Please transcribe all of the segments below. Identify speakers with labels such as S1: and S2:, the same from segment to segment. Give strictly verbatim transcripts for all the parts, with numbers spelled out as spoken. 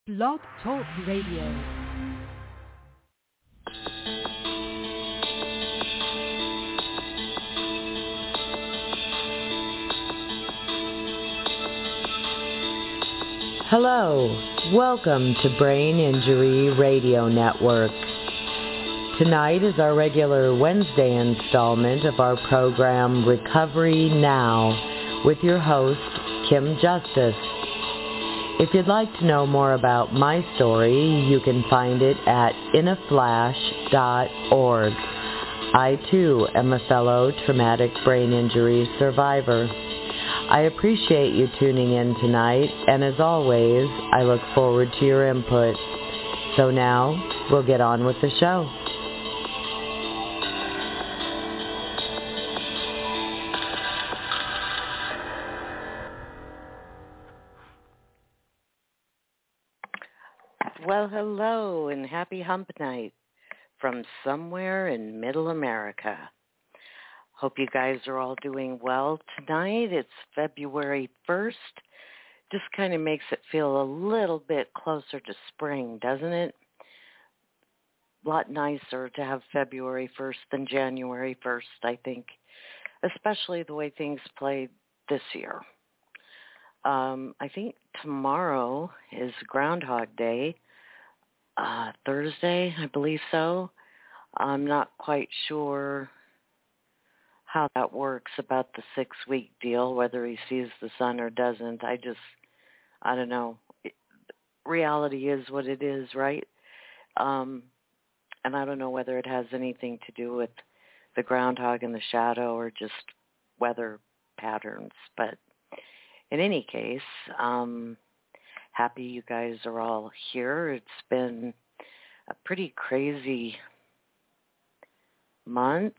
S1: Blog Talk Radio.
S2: Hello, welcome to Brain Injury Radio Network. Tonight is our regular Wednesday installment of our program Recovery Now with your host, Kim Justice. If you'd like to know more about my story, you can find it at in a flash dot org. I too am a fellow traumatic brain injury survivor. I appreciate you tuning in tonight, and as always, I look forward to your input. So now, we'll get on with the show. Well, hello, and happy hump night from somewhere in middle America. Hope you guys are all doing well tonight. It's February first. Just kind of makes it feel a little bit closer to spring, doesn't it? A lot nicer to have February first than January first, I think, especially the way things played this year. Um, I think tomorrow is Groundhog Day, uh, Thursday, I believe so. I'm not quite sure how that works about the six-week deal, whether he sees the sun or doesn't. I just, I don't know. Reality is what it is, right? Um, and I don't know whether it has anything to do with the groundhog in the shadow or just weather patterns. But in any case, um, happy you guys are all here. It's been a pretty crazy month.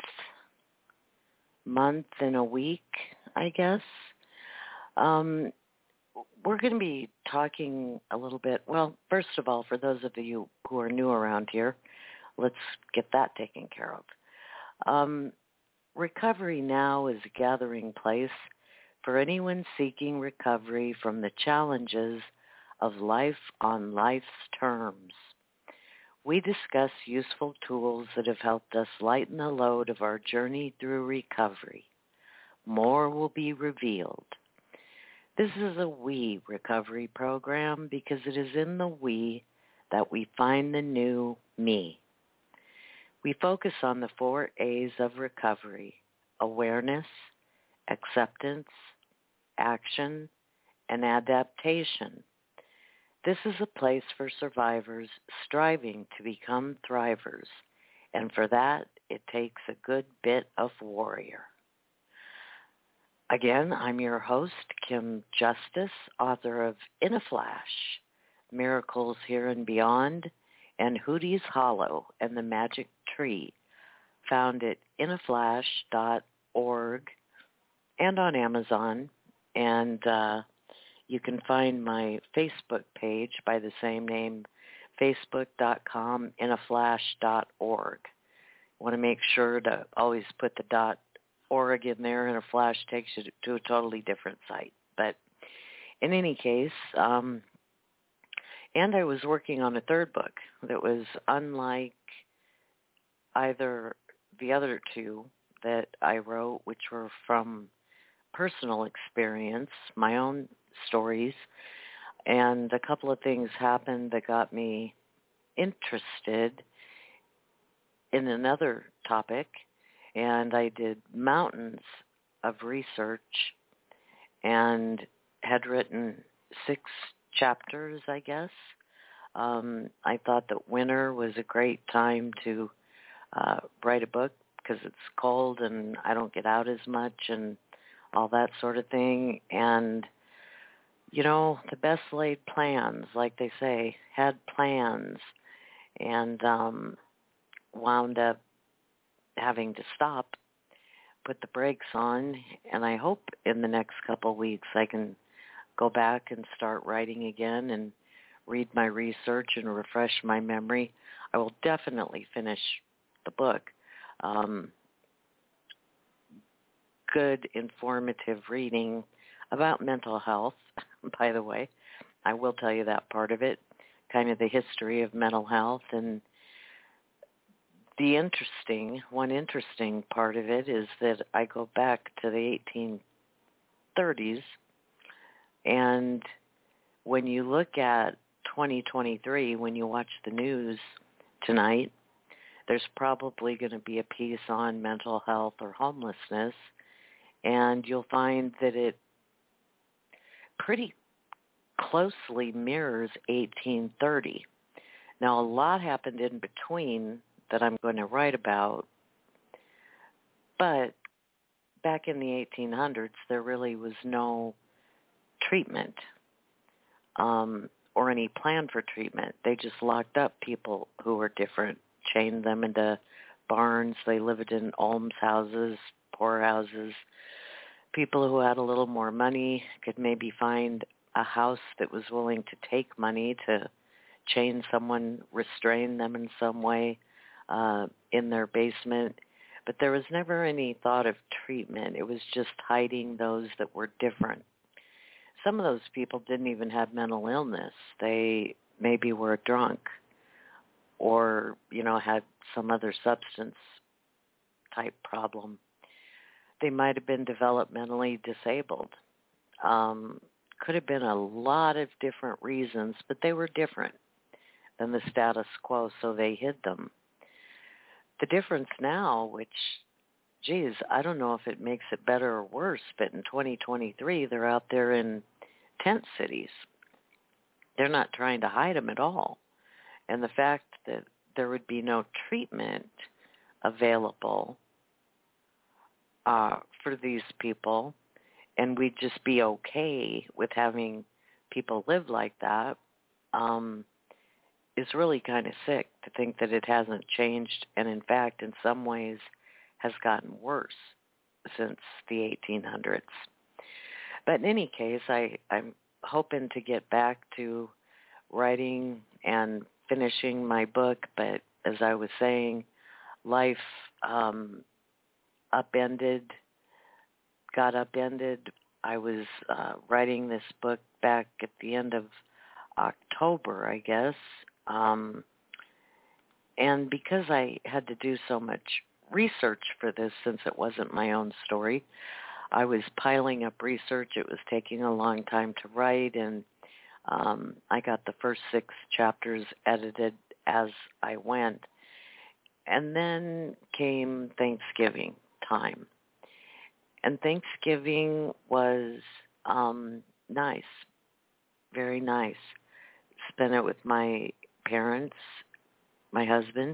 S2: month and a week, I guess. Um, we're going to be talking a little bit. Well, first of all, for those of you who are new around here, let's get that taken care of. Um, Recovery Now is a gathering place for anyone seeking recovery from the challenges of life on life's terms. We discuss useful tools that have helped us lighten the load of our journey through recovery. More will be revealed. This is a we recovery program because it is in the we that we find the new me. We focus on the four A's of recovery: awareness, acceptance, action, and adaptation. This is a place for survivors striving to become thrivers, and for that, it takes a good bit of warrior. Again, I'm your host, Kim Justice, author of In a Flash, Miracles Here and Beyond, and Hootie's Hollow and the Magic Tree, found at in a flash dot org and on Amazon, and uh, you can find my Facebook page by the same name, facebook dot com, in a flash dot org. I want to make sure to always put the dot .org in there, and a flash takes you to a totally different site. But in any case, um, and I was working on a third book that was unlike either the other two that I wrote, which were from personal experience, my own stories, and a couple of things happened that got me interested in another topic, and I did mountains of research and had written six chapters, I guess. Um, I thought that winter was a great time to uh, write a book because it's cold and I don't get out as much and all that sort of thing. And, you know, the best laid plans, like they say, had plans and um, wound up having to stop, put the brakes on, and I hope in the next couple of weeks I can go back and start writing again and read my research and refresh my memory. I will definitely finish the book. Um, good, informative reading about mental health, by the way. I will tell you that part of it, kind of the history of mental health. And the interesting, one interesting part of it is that I go back to the eighteen thirties, and when you look at twenty twenty-three, when you watch the news tonight, there's probably going to be a piece on mental health or homelessness, and you'll find that it pretty closely mirrors eighteen thirty. Now, a lot happened in between that I'm going to write about, but back in the eighteen hundreds, there really was no treatment um, or any plan for treatment. They just locked up people who were different, chained them into barns. They lived in almshouses, poorhouses. People who had a little more money could maybe find a house that was willing to take money to chain someone, restrain them in some way uh, in their basement. But there was never any thought of treatment. It was just hiding those that were different. Some of those people didn't even have mental illness. They maybe were drunk or, you know, had some other substance type problem. They might have been developmentally disabled. Um, could have been a lot of different reasons, but they were different than the status quo, so they hid them. The difference now, which, geez, I don't know if it makes it better or worse, but in twenty twenty-three, they're out there in tent cities. They're not trying to hide them at all. And the fact that there would be no treatment available uh, for these people, and we'd just be okay with having people live like that, um, is really kind of sick to think that it hasn't changed, and in fact, in some ways, has gotten worse since the eighteen hundreds. But in any case, I, I'm hoping to get back to writing and finishing my book, but as I was saying, life um, upended, got upended. I was uh, writing this book back at the end of October, I guess, um, and because I had to do so much research for this, since it wasn't my own story, I was piling up research. It was taking a long time to write, and um, I got the first six chapters edited as I went. And then came Thanksgiving time. And Thanksgiving was um, nice, very nice. Spent it with my parents, my husband.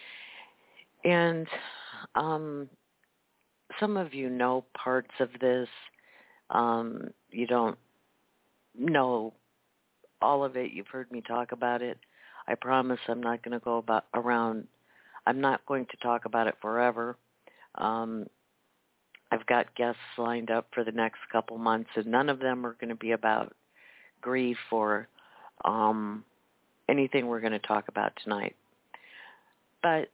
S2: And um, some of you know parts of this. Um, you don't know all of it. You've heard me talk about it. I promise I'm not going to go about around. I'm not going to talk about it forever. Um, I've got guests lined up for the next couple months, and none of them are going to be about grief or um, anything we're going to talk about tonight. But,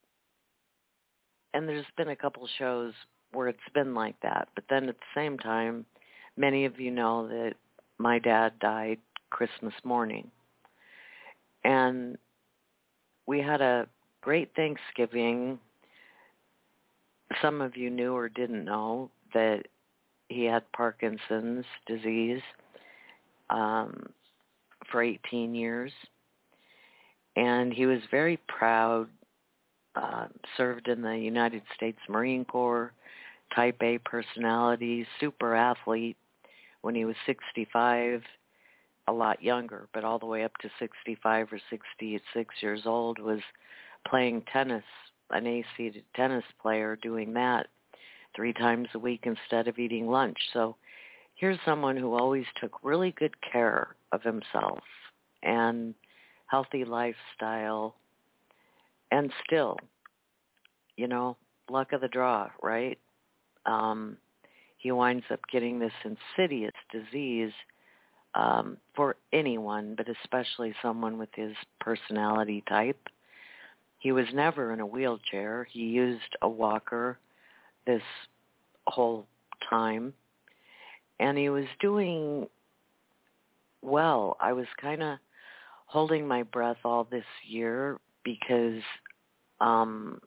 S2: and there's been a couple shows where it's been like that. But then at the same time, many of you know that my dad died Christmas morning. And we had a great Thanksgiving. Some of you knew or didn't know that he had Parkinson's disease um, for eighteen years. And he was very proud, uh, served in the United States Marine Corps, type A personality, super athlete. When he was sixty-five, a lot younger, but all the way up to sixty-five or sixty-six years old, was playing tennis, an A-seated tennis player, doing that three times a week instead of eating lunch. So here's someone who always took really good care of himself and healthy lifestyle, and still, you know, luck of the draw, right? Um, he winds up getting this insidious disease um, for anyone, but especially someone with his personality type. He was never in a wheelchair. He used a walker this whole time, and he was doing well. I was kind of holding my breath all this year because um,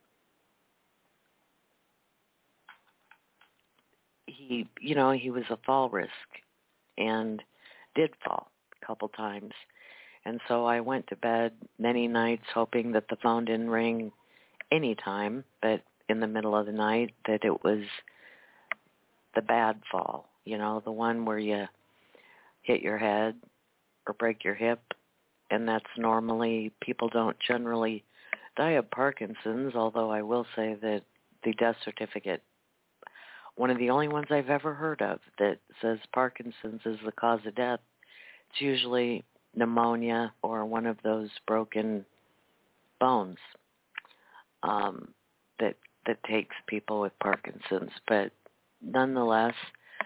S2: he, you know, he was a fall risk and did fall a couple times. And so I went to bed many nights hoping that the phone didn't ring any time, but in the middle of the night, that it was the bad fall, you know, the one where you hit your head or break your hip. And that's normally, people don't generally die of Parkinson's, although I will say that the death certificate, one of the only ones I've ever heard of that says Parkinson's is the cause of death, it's usually pneumonia or one of those broken bones um, that that takes people with Parkinson's. But nonetheless,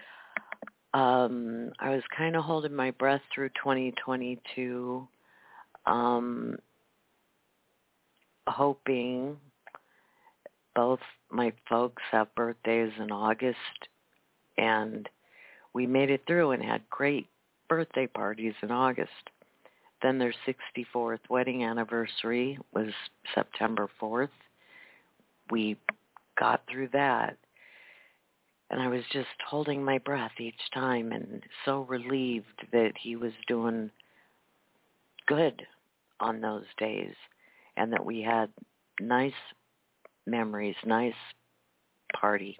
S2: um, I was kind of holding my breath through twenty twenty-two, um, hoping both my folks have birthdays in August, and we made it through and had great birthday parties in August. Then their sixty-fourth wedding anniversary was September fourth. We got through that. And I was just holding my breath each time and so relieved that he was doing good on those days and that we had nice memories, nice party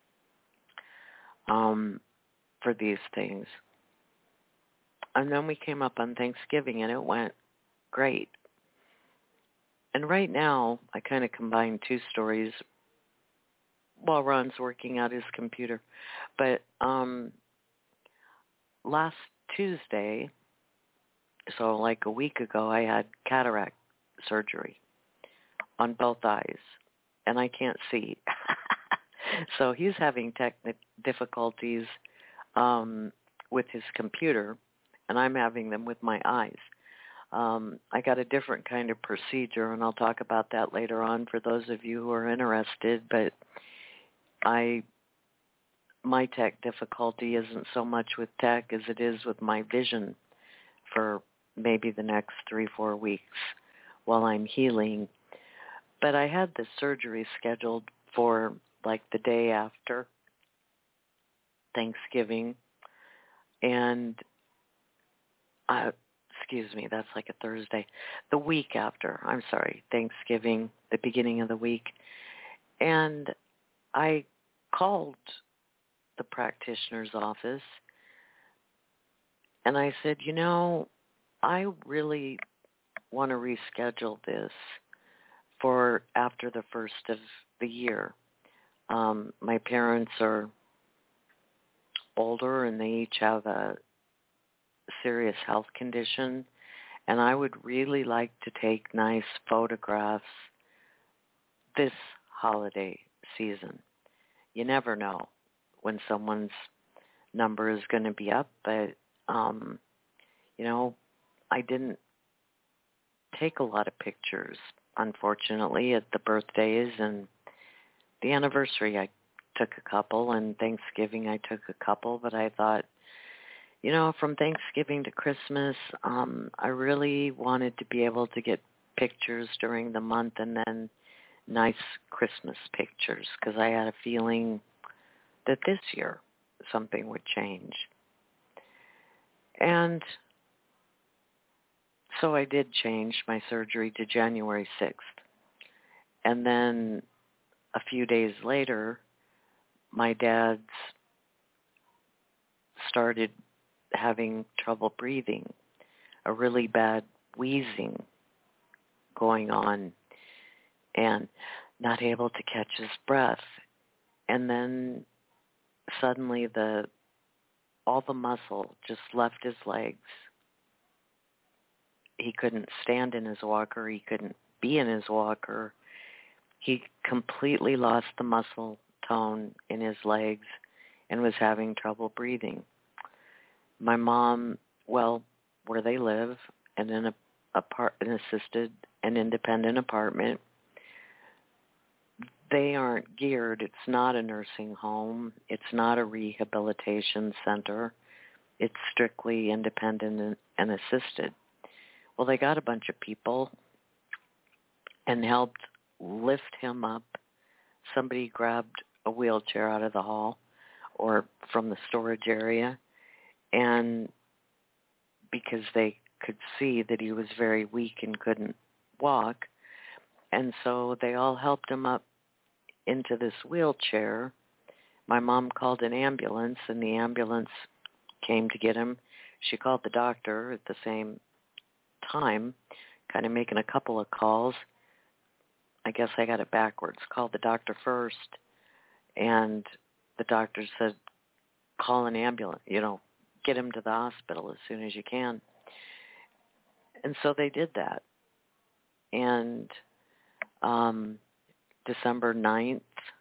S2: um, for these things. And then we came up on Thanksgiving, and it went great. And right now, I kind of combine two stories while Ron's working out his computer. But um, last Tuesday, so like a week ago, I had cataract surgery on both eyes, and I can't see. So he's having technical difficulties um, with his computer, and I'm having them with my eyes. Um, I got a different kind of procedure, and I'll talk about that later on for those of you who are interested, but I, my tech difficulty isn't so much with tech as it is with my vision for maybe the next three, four weeks while I'm healing. But I had the surgery scheduled for like the day after Thanksgiving, and uh, excuse me, that's like a Thursday, the week after, I'm sorry, Thanksgiving, the beginning of the week. And I called the practitioner's office, and I said, you know, I really want to reschedule this for after the first of the year. Um, my parents are older, and they each have a serious health condition, and I would really like to take nice photographs this holiday season. You never know when someone's number is going to be up, but, um, you know, I didn't take a lot of pictures, unfortunately, at the birthdays and the anniversary. I took a couple, and Thanksgiving I took a couple, but I thought, you know, from Thanksgiving to Christmas, um, I really wanted to be able to get pictures during the month and then nice Christmas pictures, because I had a feeling that this year something would change. And so I did change my surgery to January sixth. And then a few days later, my dad's started having trouble breathing, a really bad wheezing going on, and not able to catch his breath. And then suddenly the all the muscle just left his legs. He couldn't stand in his walker. He couldn't be in his walker. He completely lost the muscle tone in his legs and was having trouble breathing. My mom, well, where they live, and in a, a part, an assisted and independent apartment, they aren't geared. It's not a nursing home. It's not a rehabilitation center. It's strictly independent and, and assisted, Well, they got a bunch of people and helped lift him up. Somebody grabbed a wheelchair out of the hall or from the storage area, and because they could see that he was very weak and couldn't walk, and so they all helped him up into this wheelchair. My mom called an ambulance, and the ambulance came to get him. She called the doctor at the same time, kind of making a couple of calls. I guess I got it backwards. Called the doctor first, and the doctor said, call an ambulance, you know, get him to the hospital as soon as you can. And so they did that. And um, December ninth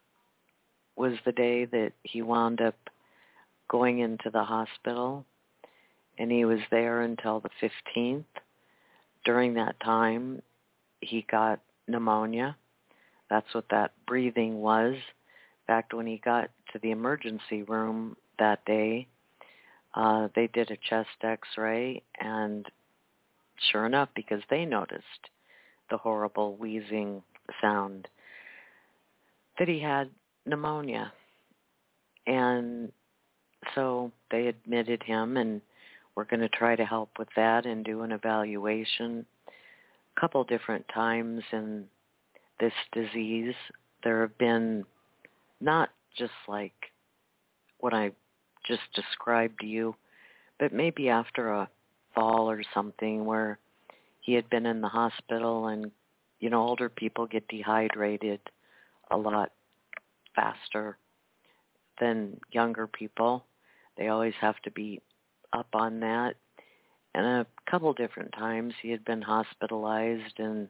S2: was the day that he wound up going into the hospital, and he was there until the fifteenth. During that time, he got pneumonia. That's what that breathing was. In fact, when he got to the emergency room that day, uh, they did a chest x-ray, and sure enough, because they noticed the horrible wheezing sound, that he had pneumonia. And so they admitted him, and we're going to try to help with that and do an evaluation. A couple different times in this disease, there have been not just like what I just described to you, but maybe after a fall or something where he had been in the hospital, and, you know, older people get dehydrated a lot faster than younger people. They always have to be up on that. And a couple different times he had been hospitalized and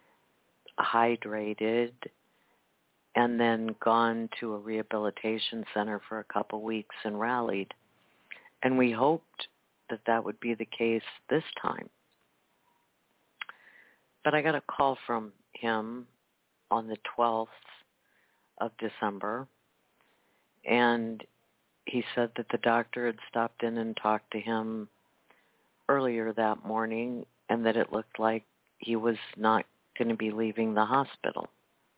S2: hydrated and then gone to a rehabilitation center for a couple weeks and rallied. And we hoped that that would be the case this time. But I got a call from him on the twelfth of December, and he said that the doctor had stopped in and talked to him earlier that morning, and that it looked like he was not going to be leaving the hospital.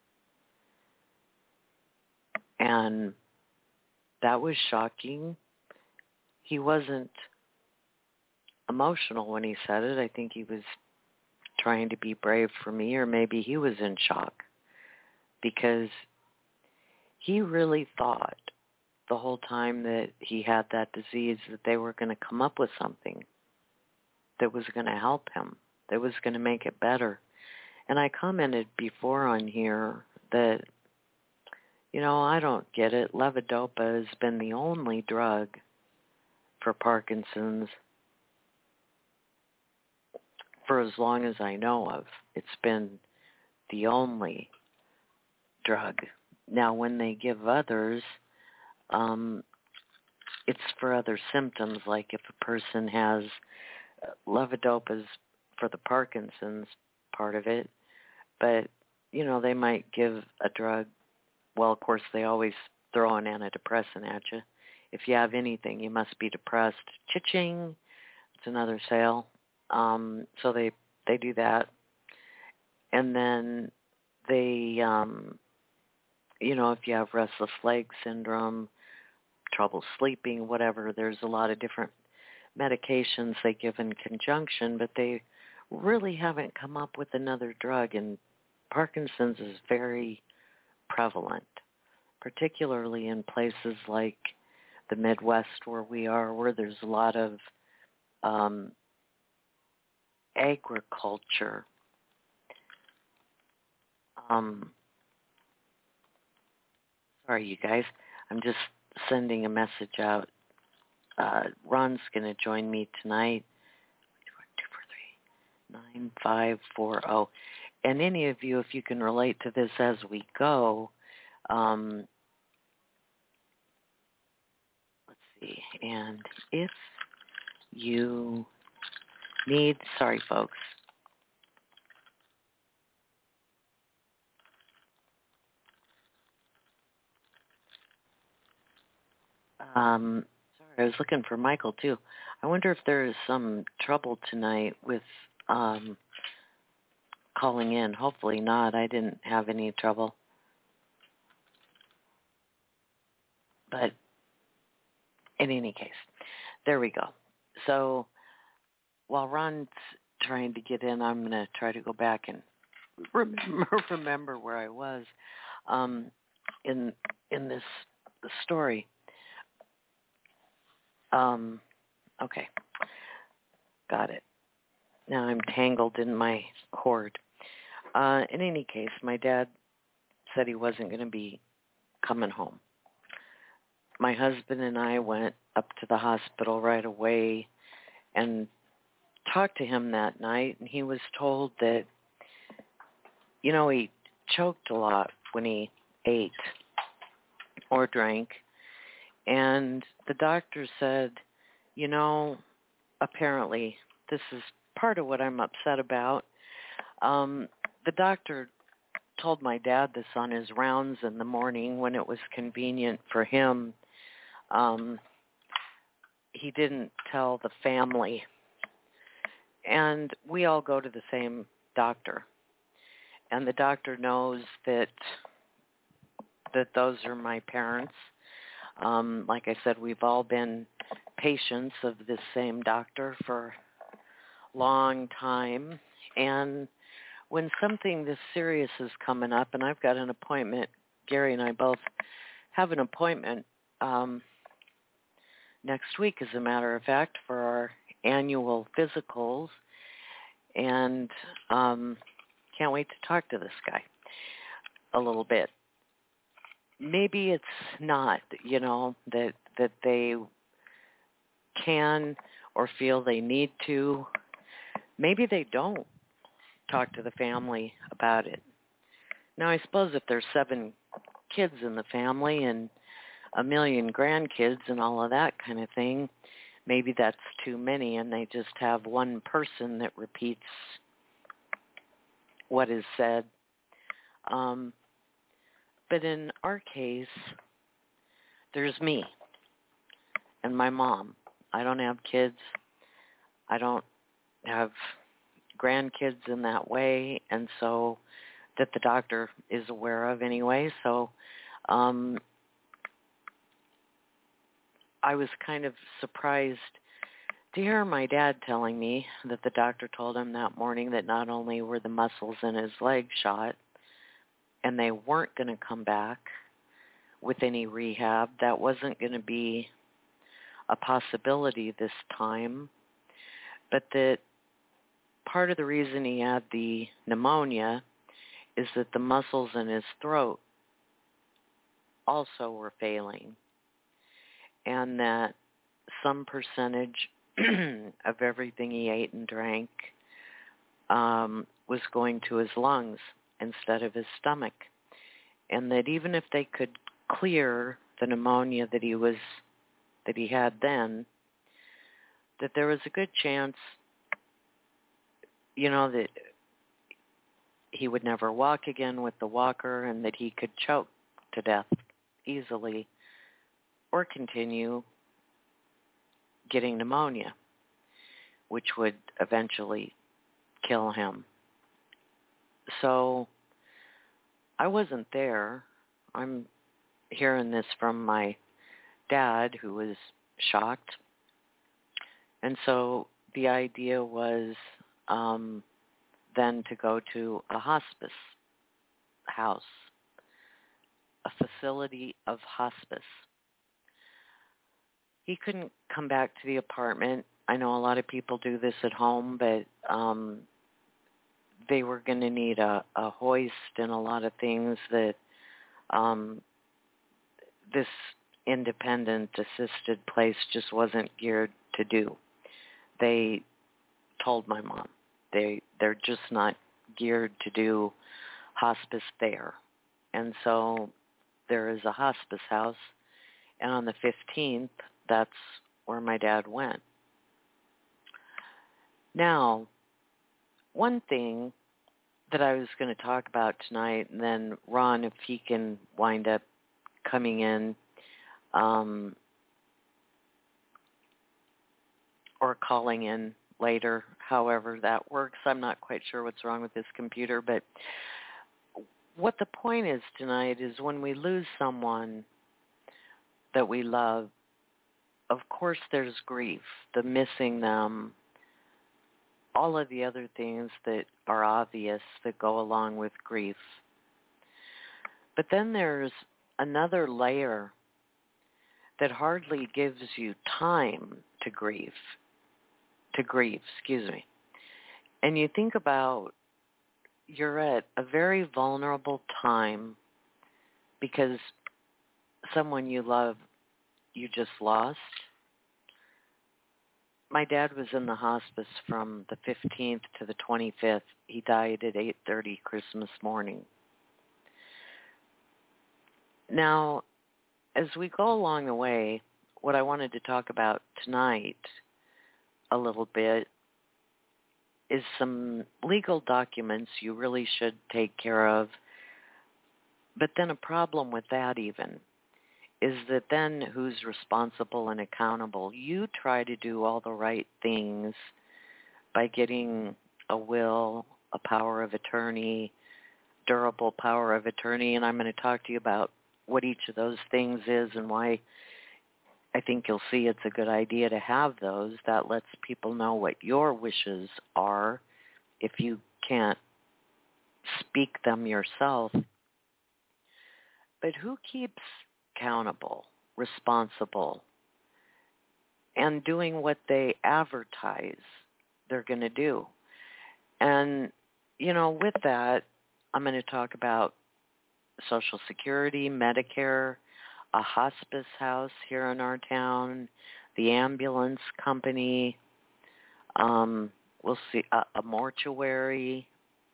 S2: And that was shocking. He wasn't emotional when he said it. I think he was trying to be brave for me, or maybe he was in shock, because he really thought the whole time that he had that disease that they were going to come up with something that was going to help him, that was going to make it better. And I commented before on here that, you know, I don't get it. Levodopa has been the only drug for Parkinson's for as long as I know of. It's been the only drug. Now, when they give others, um, it's for other symptoms, like if a person has uh, levodopa is for the Parkinson's part of it, but, you know, they might give a drug. Well, of course, they always throw an antidepressant at you. If you have anything, you must be depressed. Cha-ching, it's another sale. Um, so they, they do that. And then they, um, you know, if you have restless leg syndrome, trouble sleeping, whatever, there's a lot of different medications they give in conjunction, but they really haven't come up with another drug. And Parkinson's is very prevalent, particularly in places like the Midwest where we are, where there's a lot of um, agriculture. Um, sorry, you guys. I'm just sending a message out. Uh, Ron's going to join me tonight. two four three, nine five four zero. And any of you, if you can relate to this as we go, um, let's see. And if you need, sorry, folks. Um, sorry, I was looking for Michael, too. I wonder if there is some trouble tonight with um, calling in. Hopefully not. I didn't have any trouble. But in any case, there we go. So while Ron's trying to get in, I'm going to try to go back and remember, remember where I was um, in in this story. Um, okay, got it. Now I'm tangled in my cord. Uh, in any case, my dad said he wasn't going to be coming home. My husband and I went up to the hospital right away and talked to him that night, and he was told that, you know, he choked a lot when he ate or drank, and the doctor said, you know, apparently this is part of what I'm upset about. Um, the doctor told my dad this on his rounds in the morning when it was convenient for him. Um, he didn't tell the family. And we all go to the same doctor. And the doctor knows that that those are my parents. Um, like I said, we've all been patients of this same doctor for a long time. And when something this serious is coming up, and I've got an appointment, Gary and I both have an appointment um, next week, as a matter of fact, for our annual physicals, and um, can't wait to talk to this guy a little bit. Maybe it's not, you know, that that they can or feel they need to. Maybe they don't talk to the family about it. Now, I suppose if there's seven kids in the family and a million grandkids and all of that kind of thing, maybe that's too many, and they just have one person that repeats what is said. Um, but in our case, there's me and my mom. I don't have kids. I don't have grandkids in that way, and so that the doctor is aware of anyway. So um, I was kind of surprised to hear my dad telling me that the doctor told him that morning that not only were the muscles in his leg shot and they weren't going to come back with any rehab, that wasn't going to be a possibility this time, but that part of the reason he had the pneumonia is that the muscles in his throat also were failing, and that some percentage of everything he ate and drank um, was going to his lungs instead of his stomach, and that even if they could clear the pneumonia that he was that he had then, that there was a good chance, you know, that he would never walk again with the walker, and that he could choke to death easily or continue getting pneumonia, which would eventually kill him. So I wasn't there. I'm hearing this from my dad, who was shocked. And so the idea was um, then to go to a hospice house, a facility of hospice. He couldn't come back to the apartment. I know a lot of people do this at home, but um, they were going to need a, a hoist and a lot of things that um, this independent assisted place just wasn't geared to do. They told my mom they they're just not geared to do hospice there. And so there is a hospice house, and on the fifteenth, that's where my dad went. Now, one thing that I was going to talk about tonight, and then Ron, if he can wind up coming in um, or calling in later, however that works. I'm not quite sure what's wrong with this computer, but what the point is tonight is when we lose someone that we love, of course there's grief, the missing them, all of the other things that are obvious that go along with grief. But then there's another layer that hardly gives you time to grieve, to grieve, excuse me. And you think about you're at a very vulnerable time because someone you love you just lost. My dad was in the hospice from the fifteenth to the twenty-fifth. He died at eight thirty Christmas morning. Now, as we go along the way, what I wanted to talk about tonight a little bit is some legal documents you really should take care of. But then a problem with that even is that then who's responsible and accountable? You try to do all the right things by getting a will, a power of attorney, durable power of attorney, and I'm going to talk to you about what each of those things is and why I think you'll see it's a good idea to have those. That lets people know what your wishes are if you can't speak them yourself. But who keeps accountable, responsible, and doing what they advertise they're going to do? And, you know, with that, I'm going to talk about Social Security, Medicare, a hospice house here in our town, the ambulance company, um, we'll see, a, a mortuary.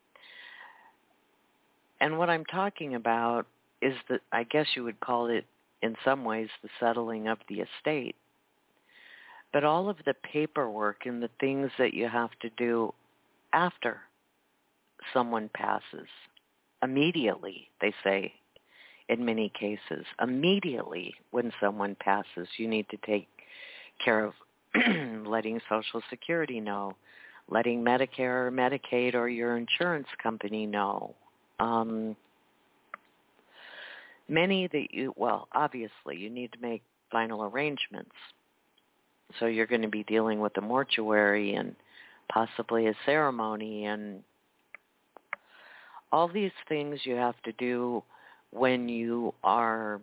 S2: And what I'm talking about is that, I guess you would call it in some ways the settling of the estate. But all of the paperwork and the things that you have to do after someone passes, immediately, they say, in many cases, immediately when someone passes, you need to take care of letting Social Security know, letting Medicare or Medicaid or your insurance company know. Um, many that you, well, obviously, you need to make final arrangements. So you're going to be dealing with a mortuary and possibly a ceremony and all these things you have to do when you are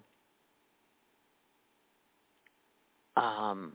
S2: um,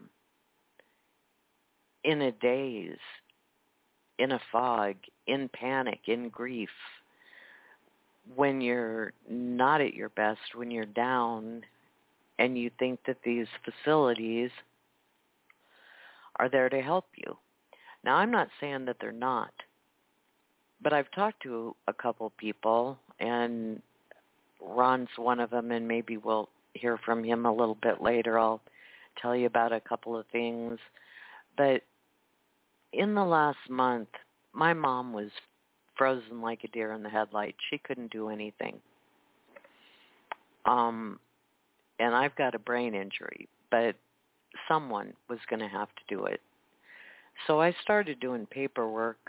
S2: in a daze, in a fog, in panic, in grief, when you're not at your best, when you're down, and you think that these facilities are there to help you. Now, I'm not saying that they're not, but I've talked to a couple people, and Ron's one of them, and maybe we'll hear from him a little bit later. I'll tell you about a couple of things. But in the last month, my mom was frozen like a deer in the headlights. She couldn't do anything. Um, and I've got a brain injury, but someone was going to have to do it. So I started doing paperwork.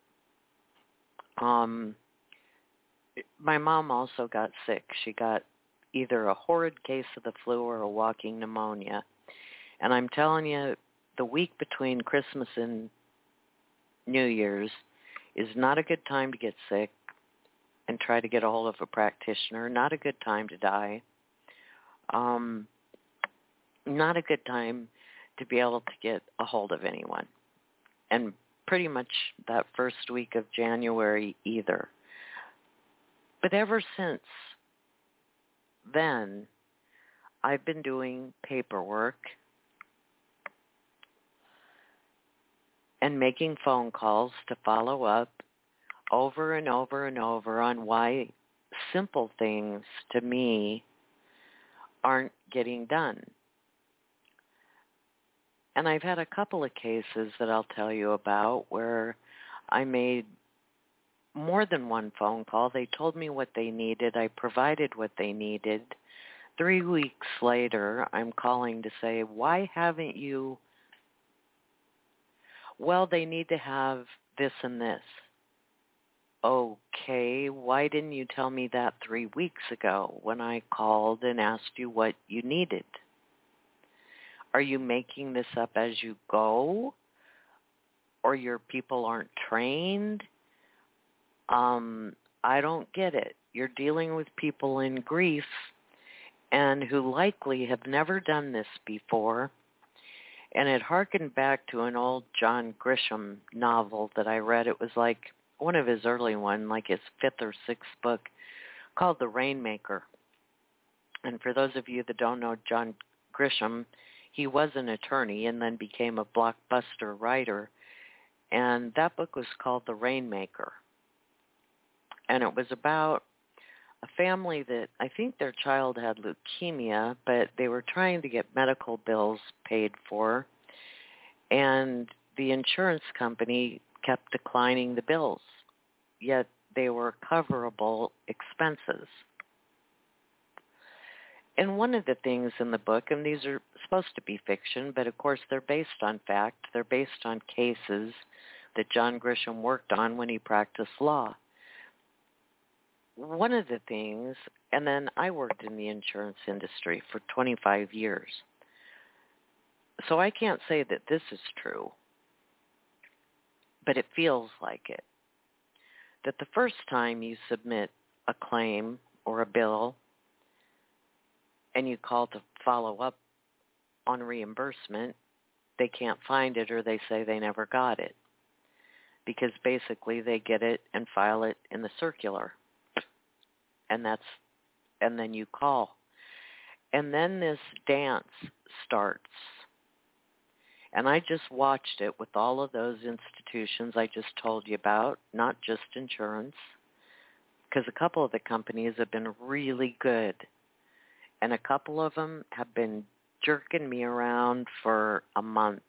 S2: Um, my mom also got sick. She got either a horrid case of the flu or a walking pneumonia. And I'm telling you, the week between Christmas and New Year's is not a good time to get sick and try to get a hold of a practitioner. Not a good time to die. Um, not a good time to be able to get a hold of anyone. And pretty much that first week of January either. But ever since then, I've been doing paperwork and making phone calls to follow up over and over and over on why simple things to me aren't getting done. And I've had a couple of cases that I'll tell you about where I made more than one phone call. They told me what they needed. I provided what they needed. Three weeks later, I'm calling to say, why haven't you, Well, they need to have this and this. Okay, why didn't you tell me that three weeks ago when I called and asked you what you needed? Are you making this up as you go? Or your people aren't trained? Um, I don't get it. You're dealing with people in grief and who likely have never done this before. And it harkened back to an old John Grisham novel that I read. It was like one of his early ones, like his fifth or sixth book, called The Rainmaker. And for those of you that don't know John Grisham, he was an attorney and then became a blockbuster writer. And that book was called The Rainmaker. And it was about a family that I think their child had leukemia, but they were trying to get medical bills paid for. And the insurance company kept declining the bills, yet they were coverable expenses. And one of the things in the book, and these are supposed to be fiction, but of course they're based on fact, they're based on cases that John Grisham worked on when he practiced law. One of the things, and then I worked in the insurance industry for twenty-five years, so I can't say that this is true, but it feels like it, that the first time you submit a claim or a bill and you call to follow up on reimbursement, they can't find it or they say they never got it because basically they get it and file it in the circular. And that's, and then you call. And then this dance starts. And I just watched it with all of those institutions I just told you about, not just insurance, because a couple of the companies have been really good. And a couple of them have been jerking me around for a month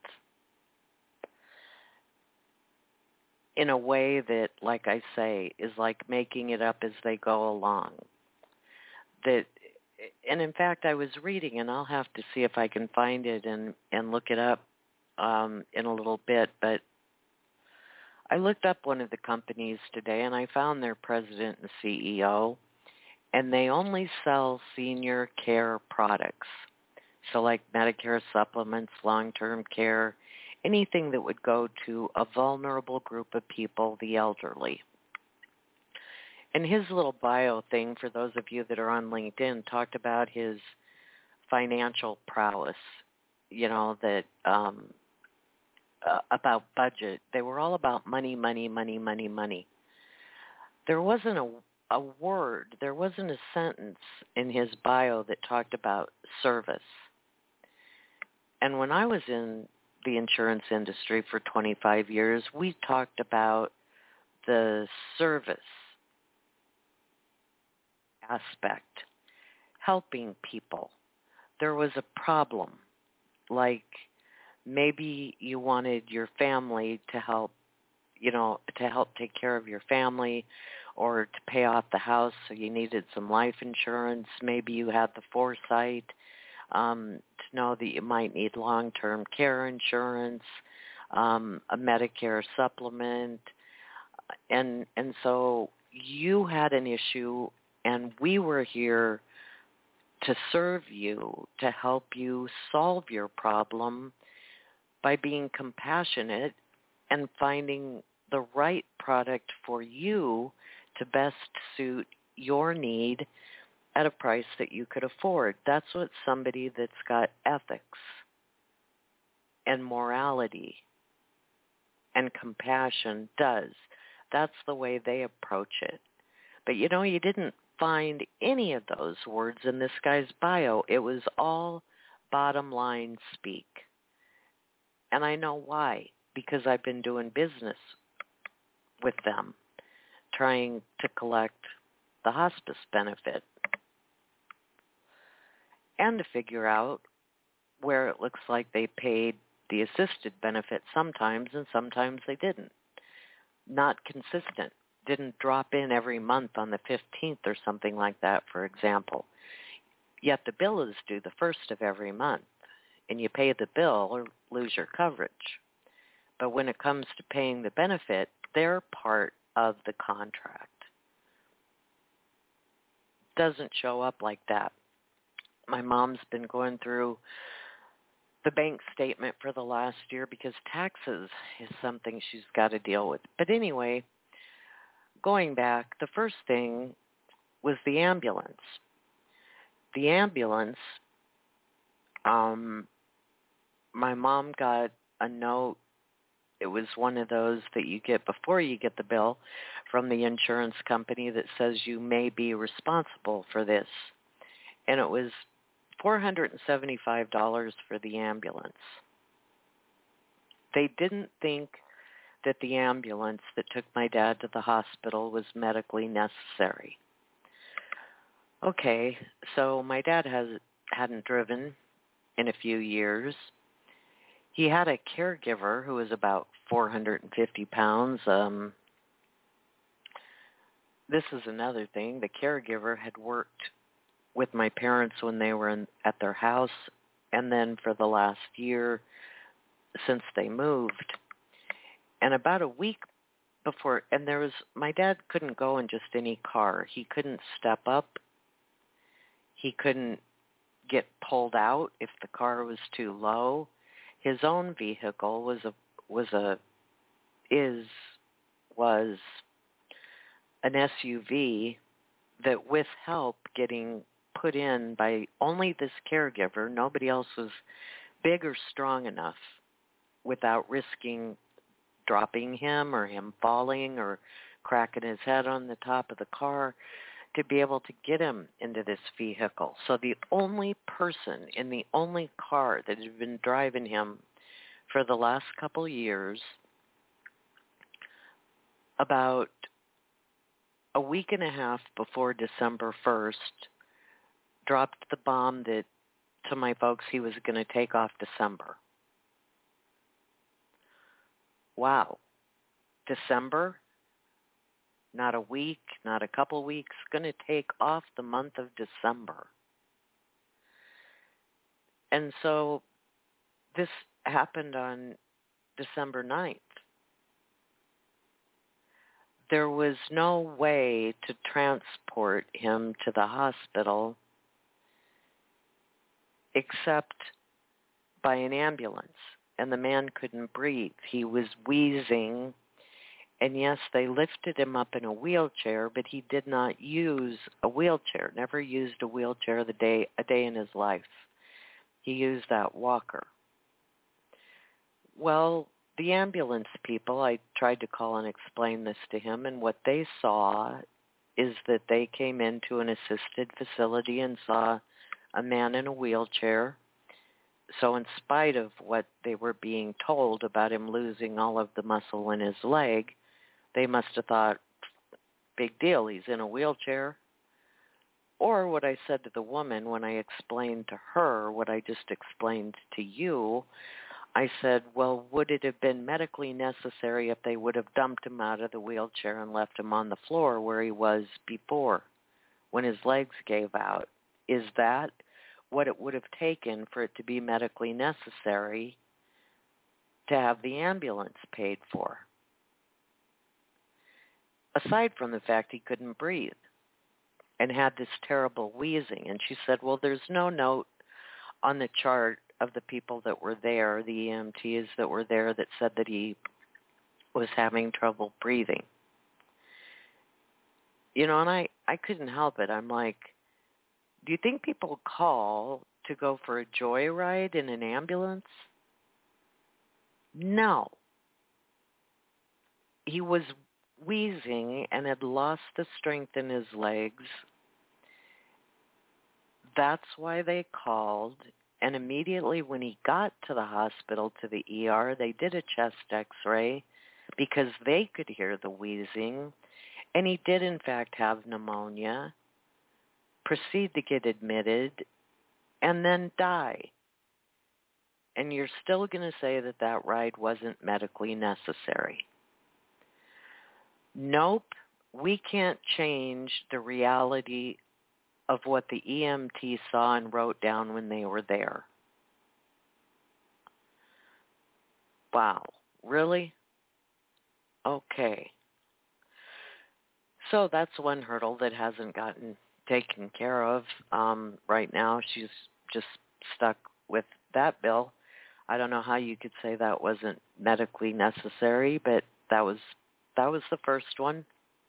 S2: in a way that, like I say, is like making it up as they go along. That, and in fact, I was reading, and I'll have to see if I can find it and, and look it up um, in a little bit, but I looked up one of the companies today, and I found their president and C E O, and they only sell senior care products. So like Medicare supplements, long-term care, anything that would go to a vulnerable group of people, the elderly. And his little bio thing, for those of you that are on LinkedIn, talked about his financial prowess, you know, that um, uh, about budget. They were all about money, money, money, money, money. There wasn't a, a word, there wasn't a sentence in his bio that talked about service. And when I was in the insurance industry for twenty-five years, we talked about the service aspect, helping people. There was a problem, like maybe you wanted your family to help, you know, to help take care of your family or to pay off the house, so you needed some life insurance. Maybe you had the foresight um, to know that you might need long-term care insurance, um, a Medicare supplement, and and so you had an issue, and we were here to serve you, to help you solve your problem by being compassionate and finding the right product for you to best suit your need at a price that you could afford. That's what somebody that's got ethics and morality and compassion does. That's the way they approach it. But you know, you didn't find any of those words in this guy's bio. It was all bottom line speak. And I know why, because I've been doing business with them, trying to collect the hospice benefit and to figure out where it looks like they paid the assisted benefit sometimes and sometimes they didn't. Not consistent. Didn't drop in every month on the fifteenth or something like that, for example. Yet the bill is due the first of every month, and you pay the bill or lose your coverage. But when it comes to paying the benefit, they're part of the contract. Doesn't show up like that. My mom's been going through the bank statement for the last year because taxes is something she's got to deal with. But anyway, going back, the first thing was the ambulance. The ambulance, um, my mom got a note. It was one of those that you get before you get the bill from the insurance company that says you may be responsible for this. And it was four hundred seventy-five dollars for the ambulance. They didn't think that the ambulance that took my dad to the hospital was medically necessary. Okay, so my dad has hadn't driven in a few years. He had a caregiver who was about four hundred fifty pounds. Um, this is another thing. The caregiver had worked with my parents when they were in, at their house, and then for the last year since they moved. And about a week before, and there was, my dad couldn't go in just any car. He couldn't step up. He couldn't get pulled out if the car was too low. His own vehicle was a, was a, is, was an S U V that with help getting put in by only this caregiver, nobody else was big or strong enough without risking dropping him or him falling or cracking his head on the top of the car to be able to get him into this vehicle. So the only person in the only car that had been driving him for the last couple years, about a week and a half before December first, dropped the bomb that to my folks he was going to take off December. Wow. December, not a week, not a couple weeks, going to take off the month of December. And so this happened on December ninth. There was no way to transport him to the hospital except by an ambulance, and the man couldn't breathe. He was wheezing, and yes, they lifted him up in a wheelchair, but he did not use a wheelchair, never used a wheelchair the day, a day in his life. He used that walker. Well, the ambulance people, I tried to call and explain this to him, and what they saw is that they came into an assisted facility and saw a man in a wheelchair. So in spite of what they were being told about him losing all of the muscle in his leg, they must have thought, big deal, he's in a wheelchair. Or what I said to the woman when I explained to her what I just explained to you, I said, well, would it have been medically necessary if they would have dumped him out of the wheelchair and left him on the floor where he was before, when his legs gave out? Is that what it would have taken for it to be medically necessary to have the ambulance paid for? Aside from the fact he couldn't breathe and had this terrible wheezing. And she said, well, there's no note on the chart of the people that were there, the E M Ts that were there, that said that he was having trouble breathing. You know, and I, I couldn't help it. I'm like, do you think people call to go for a joyride in an ambulance? No. He was wheezing and had lost the strength in his legs. That's why they called. And immediately when he got to the hospital, to the E R, they did a chest x-ray because they could hear the wheezing. And he did, in fact, have pneumonia, proceed to get admitted, and then die. And you're still going to say that that ride wasn't medically necessary. Nope, we can't change the reality of what the E M T saw and wrote down when they were there. Wow. Really? Okay. So that's one hurdle that hasn't gotten taken care of. Um, right now, she's just stuck with that bill. I don't know how you could say that wasn't medically necessary, but that was that was the first one.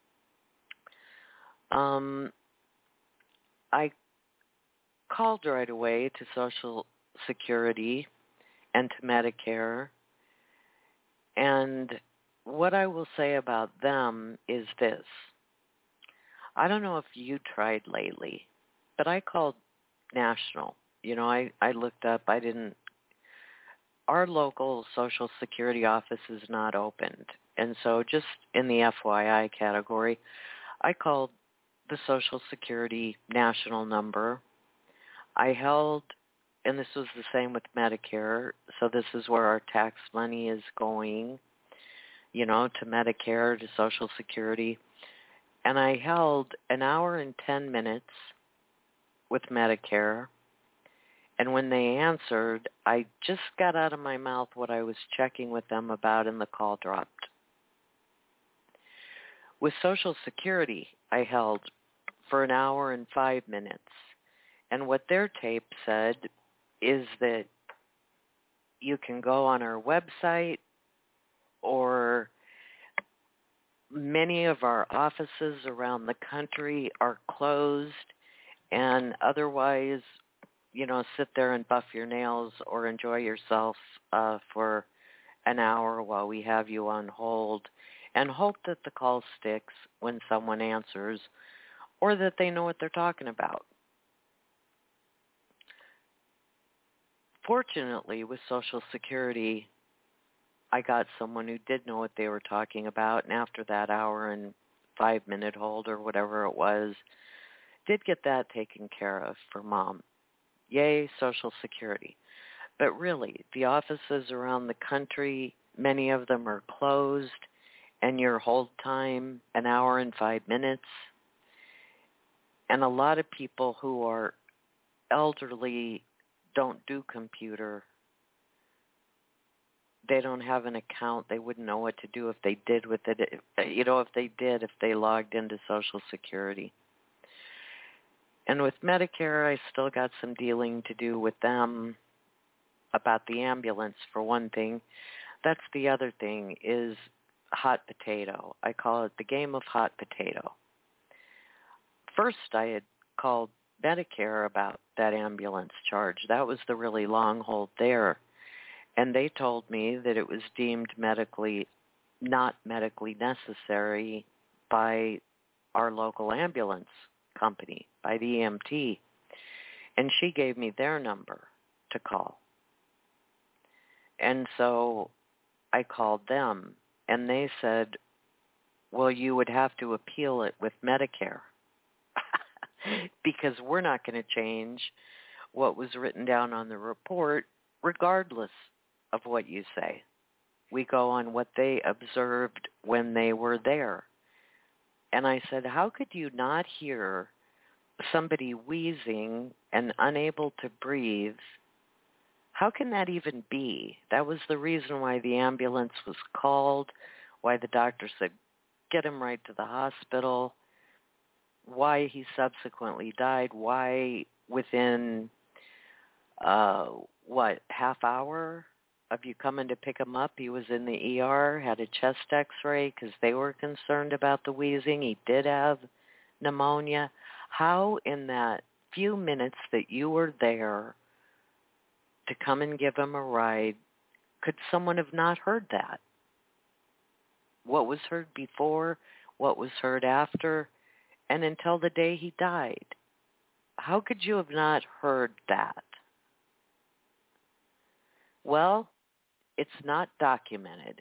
S2: Um, I called right away to Social Security and to Medicare, and what I will say about them is this. I don't know if you tried lately, but I called national. You know, I, I looked up, I didn't, our local Social Security office is not opened. And so just in the F Y I category, I called the Social Security national number. I held, and this was the same with Medicare, so this is where our tax money is going, you know, to Medicare, to Social Security. And I held an hour and ten minutes with Medicare. And when they answered, I just got out of my mouth what I was checking with them about, and the call dropped. With Social Security, I held for an hour and five minutes. And what their tape said is that you can go on our website, or many of our offices around the country are closed, and otherwise, you know, sit there and buff your nails or enjoy yourself uh, for an hour while we have you on hold, and hope that the call sticks when someone answers, or that they know what they're talking about. Fortunately, with Social Security, I got someone who did know what they were talking about, and after that hour and five-minute hold or whatever it was, did get that taken care of for Mom. Yay, Social Security. But really, the offices around the country, many of them are closed, and your hold time, an hour and five minutes. And a lot of people who are elderly don't do computer. They don't have an account. They wouldn't know what to do if they did with it. You know, if they did, if they logged into Social Security. And with Medicare, I still got some dealing to do with them about the ambulance, for one thing. That's the other thing, is hot potato. I call it the game of hot potato. First, I had called Medicare about that ambulance charge. That was the really long hold there. And they told me that it was deemed medically, not medically necessary by our local ambulance company, by the E M T. And she gave me their number to call. And so I called them, and they said, well, you would have to appeal it with Medicare because we're not going to change what was written down on the report regardless of what you say. We go on what they observed when they were there. And I said, how could you not hear somebody wheezing and unable to breathe? How can that even be? That was the reason why the ambulance was called, why the doctor said, get him right to the hospital, why he subsequently died, why within, uh, what, half hour of you coming to pick him up, he was in the E R, had a chest x-ray because they were concerned about the wheezing. He did have pneumonia. How in that few minutes that you were there to come and give him a ride, could someone have not heard that? What was heard before, what was heard after, and until the day he died. How could you have not heard that? Well, it's not documented.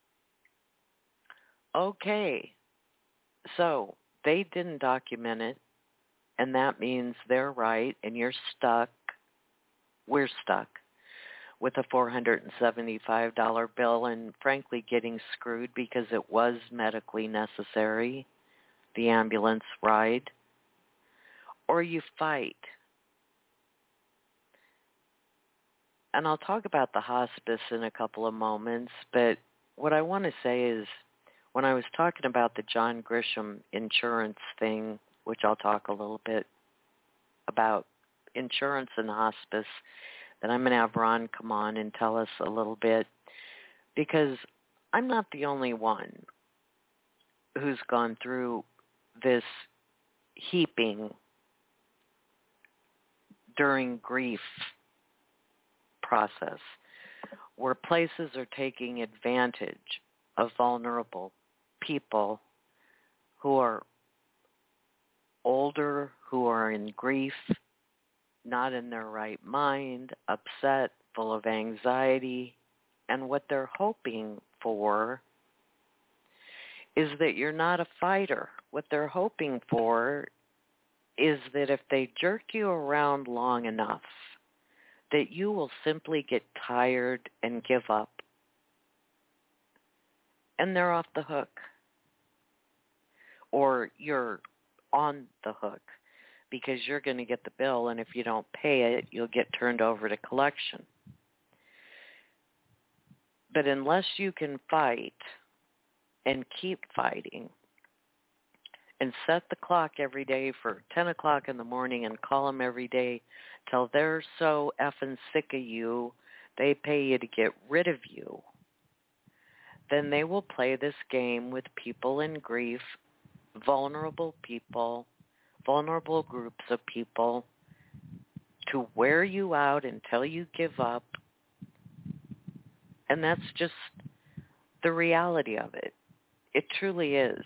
S2: Okay, so they didn't document it, and that means they're right, and you're stuck. We're stuck with a four hundred seventy-five dollars bill, and frankly getting screwed because it was medically necessary, the ambulance ride. Or you fight. And I'll talk about the hospice in a couple of moments, but what I want to say is, when I was talking about the John Grisham insurance thing, which I'll talk a little bit about insurance and hospice, that I'm going to have Ron come on and tell us a little bit, because I'm not the only one who's gone through this heaping during grief process, where places are taking advantage of vulnerable people who are older, who are in grief, not in their right mind, upset, full of anxiety, and what they're hoping for is that you're not a fighter. What they're hoping for is that if they jerk you around long enough, that you will simply get tired and give up. And they're off the hook. Or you're on the hook because you're going to get the bill, and if you don't pay it, you'll get turned over to collection. But unless you can fight and keep fighting and set the clock every day for ten o'clock in the morning and call them every day till they're so effing sick of you, they pay you to get rid of you, then they will play this game with people in grief, vulnerable people, vulnerable groups of people, to wear you out until you give up. And that's just the reality of it. It truly is.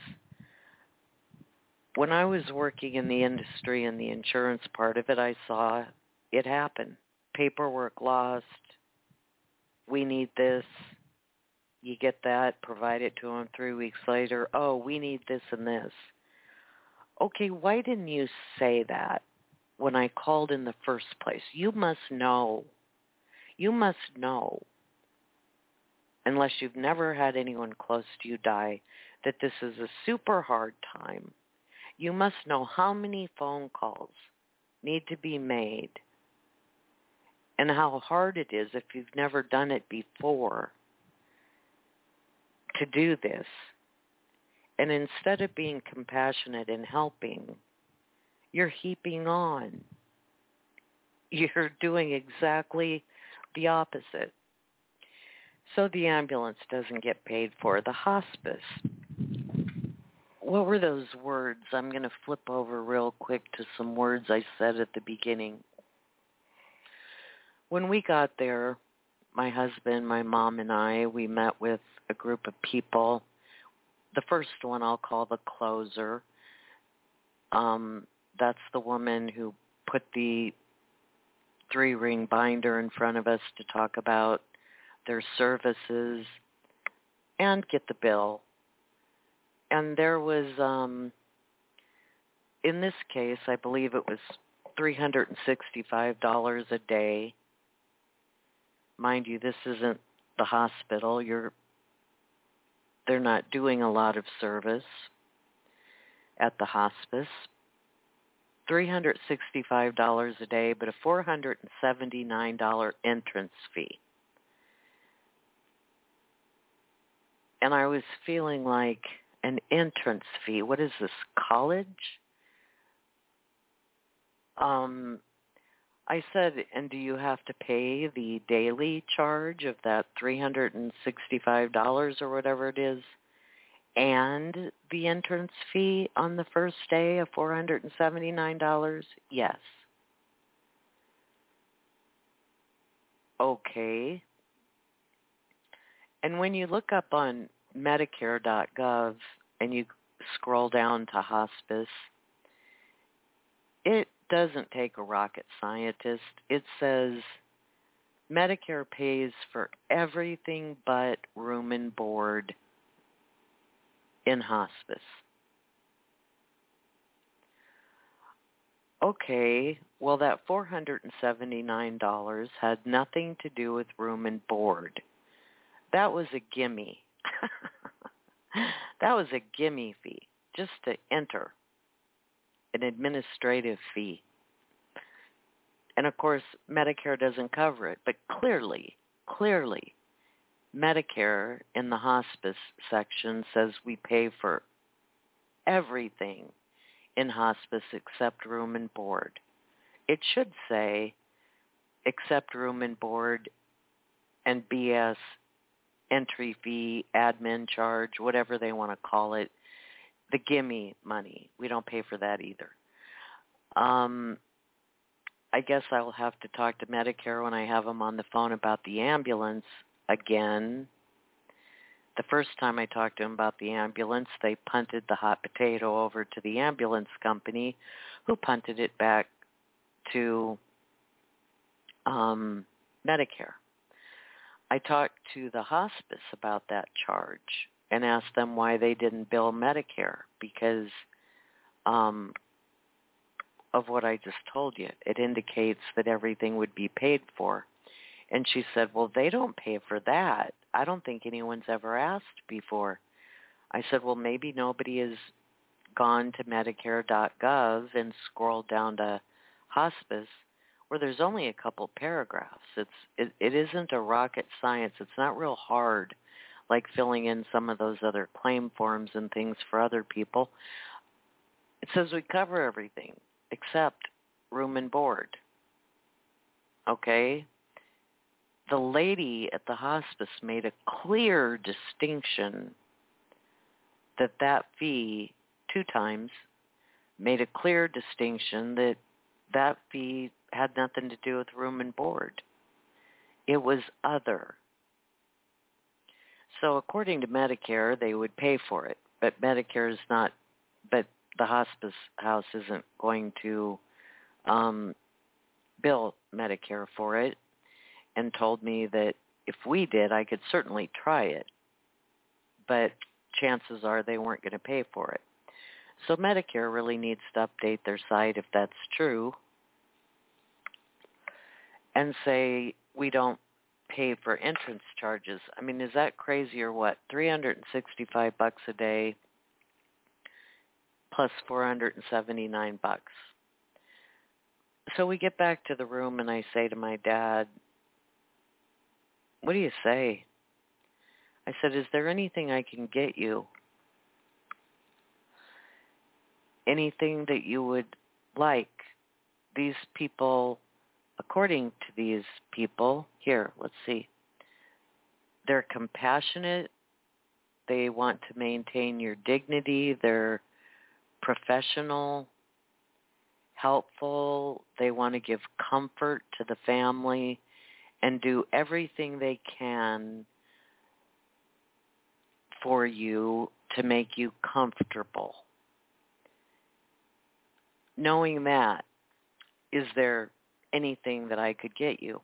S2: When I was working in the industry and the insurance part of it, I saw it happen. Paperwork lost. We need this. You get that, provide it to them three weeks later. Oh, we need this and this. Okay, why didn't you say that when I called in the first place? You must know. You must know, unless you've never had anyone close to you die, that this is a super hard time. You must know how many phone calls need to be made and how hard it is if you've never done it before to do this. And instead of being compassionate and helping, you're heaping on. You're doing exactly the opposite. So the ambulance doesn't get paid for. The hospice. What were those words? I'm going to flip over real quick to some words I said at the beginning. When we got there, my husband, my mom, and I, we met with a group of people. The first one I'll call the closer. Um, that's the woman who put the three-ring binder in front of us to talk about their services and get the bill. And there was, um, in this case, I believe it was three hundred sixty-five dollars a day. Mind you, this isn't the hospital. You're They're not doing a lot of service at the hospice. three hundred sixty-five dollars a day, but a four hundred seventy-nine dollars entrance fee. And I was feeling like, an entrance fee? What is this, college? Um, I said, and do you have to pay the daily charge of that three hundred sixty-five dollars or whatever it is, and the entrance fee on the first day of four hundred seventy-nine dollars? Yes. Okay. And when you look up on Medicare dot gov and you scroll down to hospice, it doesn't take a rocket scientist. It says Medicare pays for everything but room and board in hospice. Okay, well, that four hundred seventy-nine dollars had nothing to do with room and board. That was a gimme. That was a gimme fee, just to enter, an administrative fee. And, of course, Medicare doesn't cover it, but clearly, clearly, Medicare in the hospice section says we pay for everything in hospice except room and board. It should say except room and board and B S, entry fee, admin charge, whatever they want to call it, the gimme money. We don't pay for that either. Um, I guess I will have to talk to Medicare when I have them on the phone about the ambulance again. The first time I talked to them about the ambulance, they punted the hot potato over to the ambulance company, who punted it back to um, Medicare. I talked to the hospice about that charge and asked them why they didn't bill Medicare because um, of what I just told you. It indicates that everything would be paid for. And she said, well, they don't pay for that. I don't think anyone's ever asked before. I said, well, maybe nobody has gone to Medicare dot gov and scrolled down to hospice, where there's only a couple paragraphs. It's it, it isn't a rocket science. It's not real hard, like filling in some of those other claim forms and things for other people. It says we cover everything except room and board. Okay? The lady at the hospice made a clear distinction that that fee, two times, made a clear distinction that that fee had nothing to do with room and board. It was other. So according to Medicare, they would pay for it, but Medicare is not, but the hospice house isn't going to um, bill Medicare for it, and told me that if we did, I could certainly try it, but chances are they weren't going to pay for it. So Medicare really needs to update their site if that's true and say we don't pay for entrance charges. I mean, is that crazy or what? three hundred sixty-five bucks a day plus four hundred seventy-nine bucks. So we get back to the room and I say to my dad, what do you say? I said, is there anything I can get you? Anything that you would like? These people, according to these people, here, let's see. They're compassionate. They want to maintain your dignity. They're professional, helpful. They want to give comfort to the family and do everything they can for you to make you comfortable. Knowing that, is there anything that I could get you?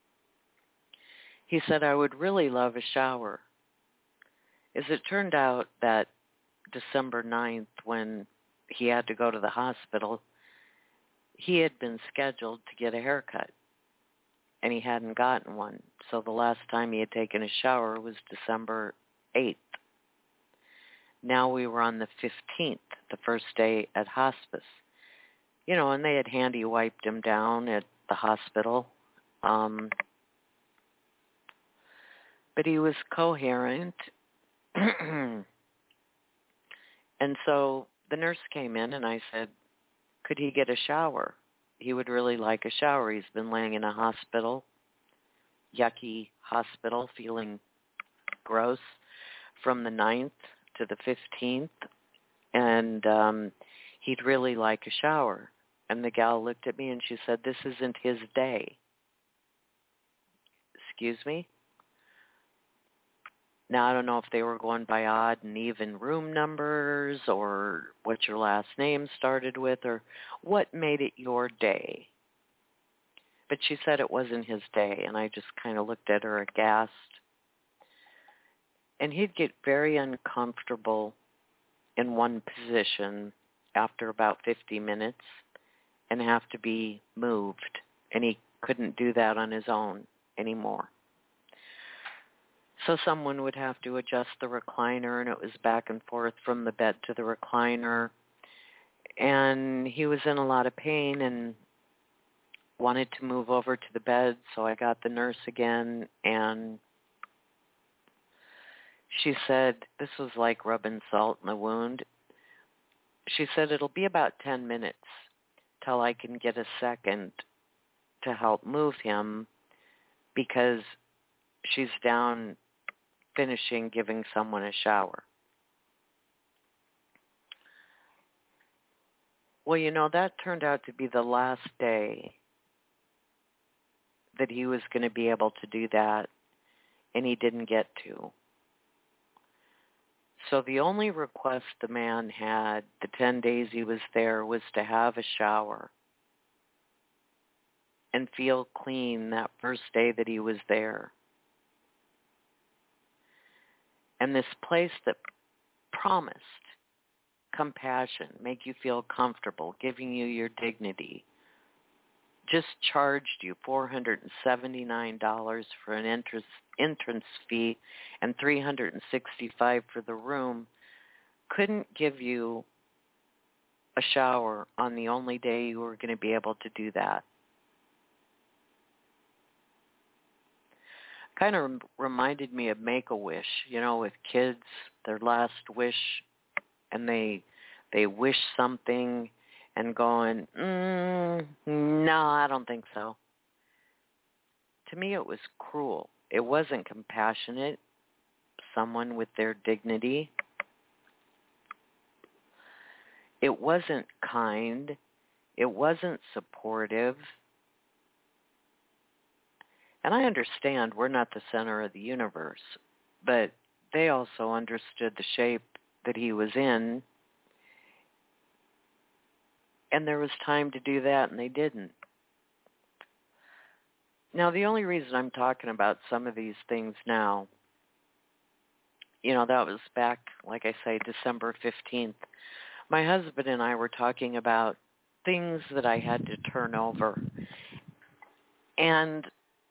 S2: He said, I would really love a shower. As it turned out that December ninth, when he had to go to the hospital, he had been scheduled to get a haircut, and he hadn't gotten one. So the last time he had taken a shower was December eighth. Now we were on the fifteenth, the first day at hospice. You know, and they had handy wiped him down at the hospital. Um, but he was coherent. And so the nurse came in and I said, could he get a shower? He would really like a shower. He's been laying in a hospital, yucky hospital, feeling gross from the ninth to the fifteenth. And um, he'd really like a shower. And the gal looked at me and she said, this isn't his day. Excuse me? Now, I don't know if they were going by odd and even room numbers or what your last name started with or what made it your day. But she said it wasn't his day, and I just kind of looked at her aghast. And he'd get very uncomfortable in one position after about fifty minutes and have to be moved, and he couldn't do that on his own anymore. So someone would have to adjust the recliner, and it was back and forth from the bed to the recliner. And he was in a lot of pain and wanted to move over to the bed, so I got the nurse again, and she said, this was like rubbing salt in the wound. She said, it'll be about ten minutes till I can get a second to help move him because she's down finishing giving someone a shower. Well, you know, that turned out to be the last day that he was going to be able to do that, and he didn't get to. So the only request the man had the ten days he was there was to have a shower and feel clean that first day that he was there. And this place that promised compassion, make you feel comfortable, giving you your dignity, just charged you four hundred seventy-nine dollars for an entrance, entrance fee and three hundred sixty-five dollars for the room, couldn't give you a shower on the only day you were going to be able to do that. Kind of reminded me of Make-A-Wish, you know, with kids, their last wish, and they they wish something and going, mm, no, I don't think so. To me, it was cruel. It wasn't compassionate. Someone with their dignity. It wasn't kind. It wasn't supportive. And I understand we're not the center of the universe, but they also understood the shape that he was in, and there was time to do that, and they didn't. Now, the only reason I'm talking about some of these things now, you know, that was back, like I say, December fifteenth. My husband and I were talking about things that I had to turn over. And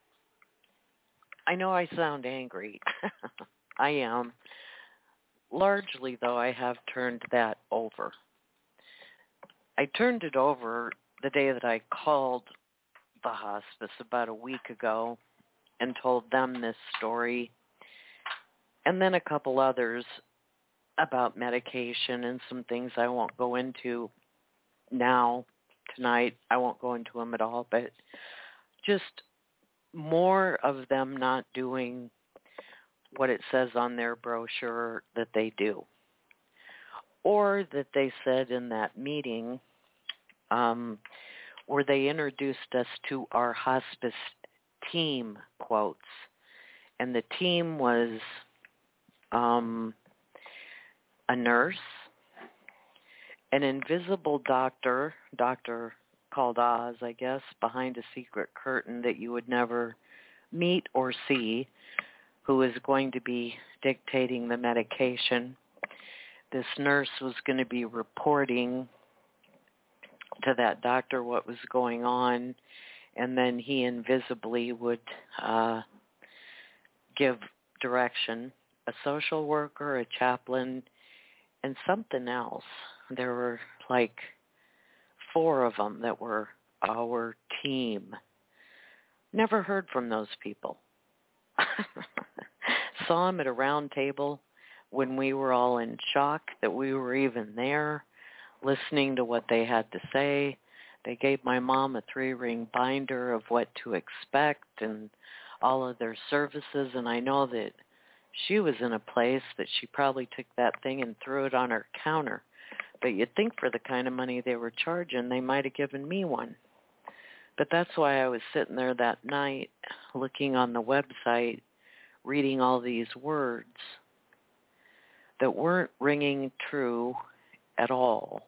S2: I know I sound angry. I am. Largely, though, I have turned that over. I turned it over the day that I called the hospice about a week ago and told them this story, and then a couple others about medication and some things I won't go into now, tonight. I won't go into them at all, but just more of them not doing what it says on their brochure that they do. Or that they said in that meeting um, where they introduced us to our hospice team quotes. And the team was um, a nurse, an invisible doctor, doctor called Oz, I guess, behind a secret curtain that you would never meet or see, who is going to be dictating the medication. This nurse was going to be reporting to that doctor what was going on, and then he invisibly would uh, give direction. A social worker, a chaplain, and something else. There were like four of them that were our team. Never heard from those people. Saw them at a round table when we were all in shock that we were even there, listening to what they had to say. They gave my mom a three-ring binder of what to expect and all of their services, and I know that she was in a place that she probably took that thing and threw it on her counter. But you'd think for the kind of money they were charging, they might have given me one. But that's why I was sitting there that night looking on the website, reading all these words that weren't ringing true at all.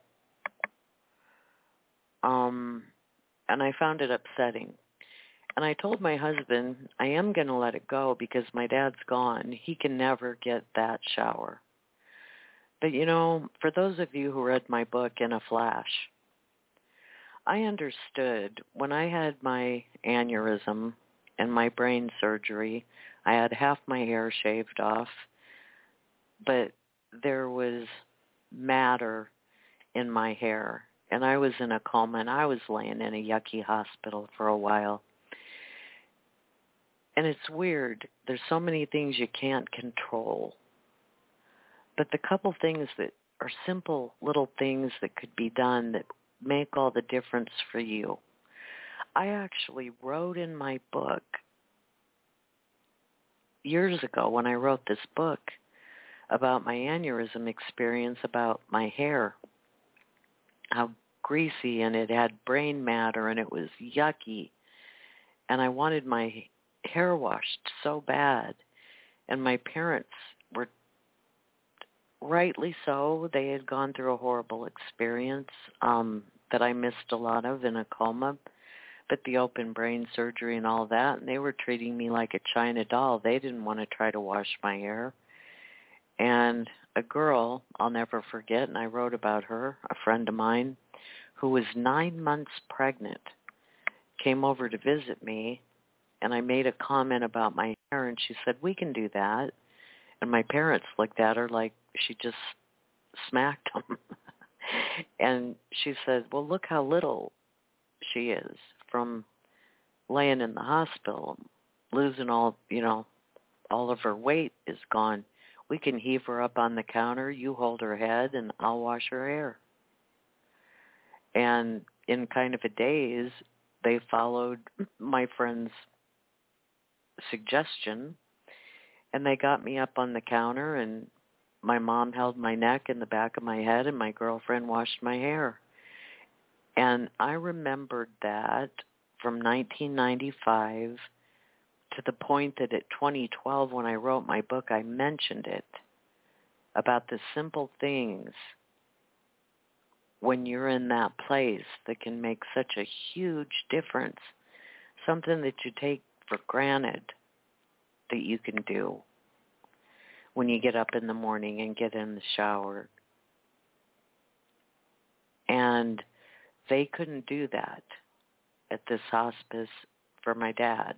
S2: Um, and I found it upsetting. And I told my husband, I am going to let it go because my dad's gone. He can never get that shower. But, you know, for those of you who read my book In a Flash, I understood when I had my aneurysm and my brain surgery, I had half my hair shaved off, but there was matter in my hair. And I was in a coma, and I was laying in a yucky hospital for a while. And it's weird. There's so many things you can't control. But the couple things that are simple little things that could be done that make all the difference for you. I actually wrote in my book years ago when I wrote this book about my aneurysm experience, about my hair, how greasy and it had brain matter and it was yucky. And I wanted my hair washed so bad. And my parents were rightly so. They had gone through a horrible experience um, that I missed a lot of in a coma. But the open brain surgery and all that, and they were treating me like a China doll. They didn't want to try to wash my hair. And a girl, I'll never forget, and I wrote about her, a friend of mine, who was nine months pregnant, came over to visit me, and I made a comment about my hair, and she said, we can do that. And my parents looked at her like she just smacked them. And she said, well, look how little she is from laying in the hospital, losing all, you know, all of her weight is gone. We can heave her up on the counter, you hold her head, and I'll wash her hair. And in kind of a daze, they followed my friend's suggestion, and they got me up on the counter, and my mom held my neck and the back of my head, and my girlfriend washed my hair. And I remembered that from nineteen ninety-five to the point that at twenty twelve, when I wrote my book, I mentioned it, about the simple things when you're in that place that can make such a huge difference, something that you take for granted that you can do when you get up in the morning and get in the shower. And they couldn't do that at this hospice for my dad.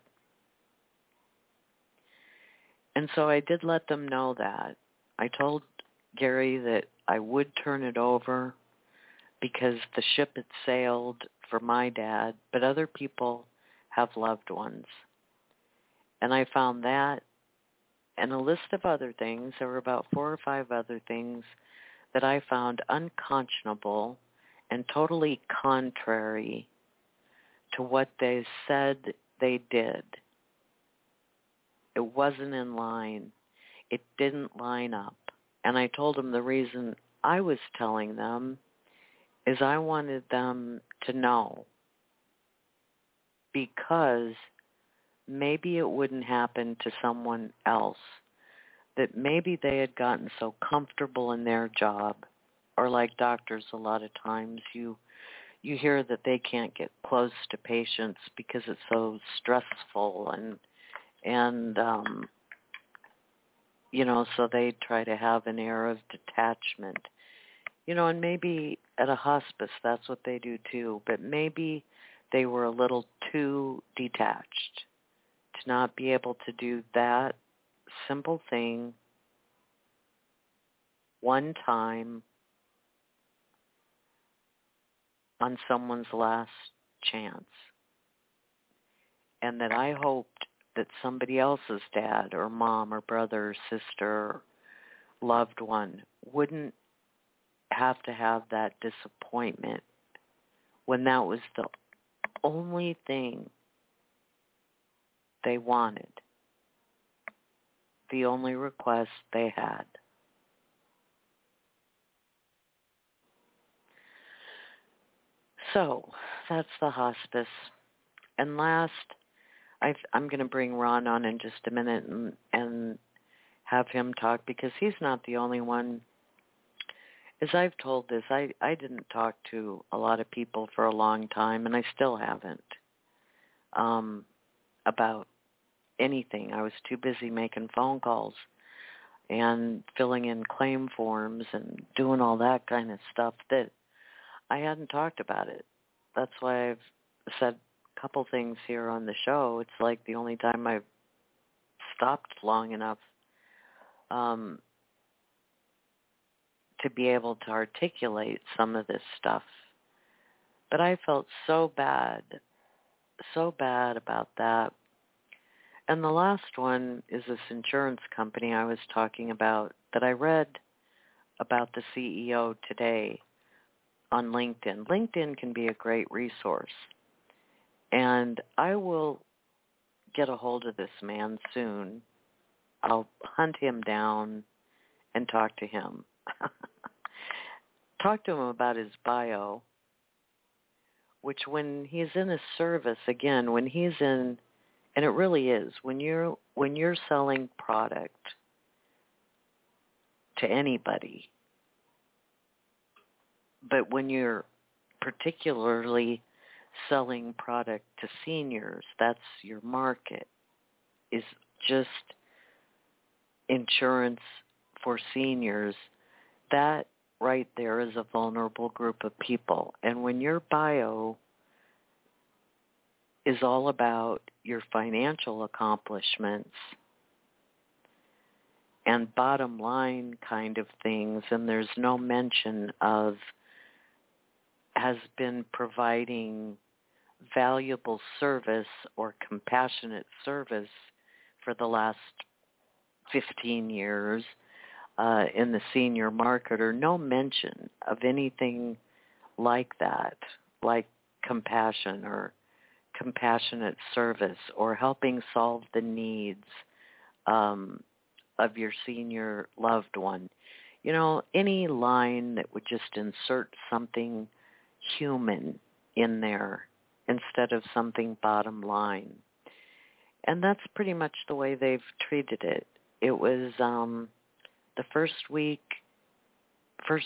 S2: And so I did let them know that. I told Gary that I would turn it over because the ship had sailed for my dad, but other people have loved ones. And I found that and a list of other things. There were about four or five other things that I found unconscionable and totally contrary to what they said they did. It wasn't in line. It didn't line up. And I told them the reason I was telling them is I wanted them to know, because maybe it wouldn't happen to someone else, that maybe they had gotten so comfortable in their job, or like doctors a lot of times, you you hear that they can't get close to patients because it's so stressful, and and um, you know, so they try to have an air of detachment. You know, and maybe at a hospice that's what they do too, but maybe they were a little too detached to not be able to do that simple thing one time on someone's last chance. And that I hoped that somebody else's dad or mom or brother or sister or loved one wouldn't have to have that disappointment when that was the only thing they wanted, the only request they had. So that's the hospice. And last, I've, I'm going to bring Ron on in just a minute and, and have him talk, because he's not the only one. As I've told this, I, I didn't talk to a lot of people for a long time, and I still haven't, um, about anything. I was too busy making phone calls and filling in claim forms and doing all that kind of stuff that I hadn't talked about it. That's why I've said a couple things here on the show. It's like the only time I've stopped long enough um, to be able to articulate some of this stuff. But I felt so bad, so bad about that. And the last one is this insurance company I was talking about that I read about the C E O today on LinkedIn. LinkedIn can be a great resource. And I will get a hold of this man soon. I'll hunt him down and talk to him. Talk to him about his bio, which when he's in a service, again, when he's in, and it really is, when you're when you're selling product to anybody, but when you're particularly selling product to seniors, that's your market, is just insurance for seniors. That right there is a vulnerable group of people. And when your bio is all about your financial accomplishments and bottom line kind of things, and there's no mention of has been providing valuable service or compassionate service for the last fifteen years uh, in the senior market, or no mention of anything like that, like compassion or compassionate service or helping solve the needs um, of your senior loved one. You know, any line that would just insert something human in there instead of something bottom line. And that's pretty much the way they've treated it. It was um, the first week, first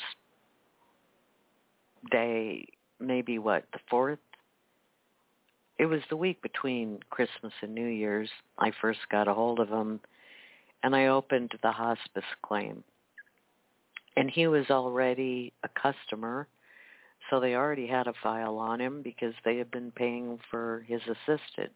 S2: day, maybe what, the fourth? It was the week between Christmas and New Year's. I first got a hold of him, and I opened the hospice claim. And he was already a customer, so they already had a file on him because they had been paying for his assisted.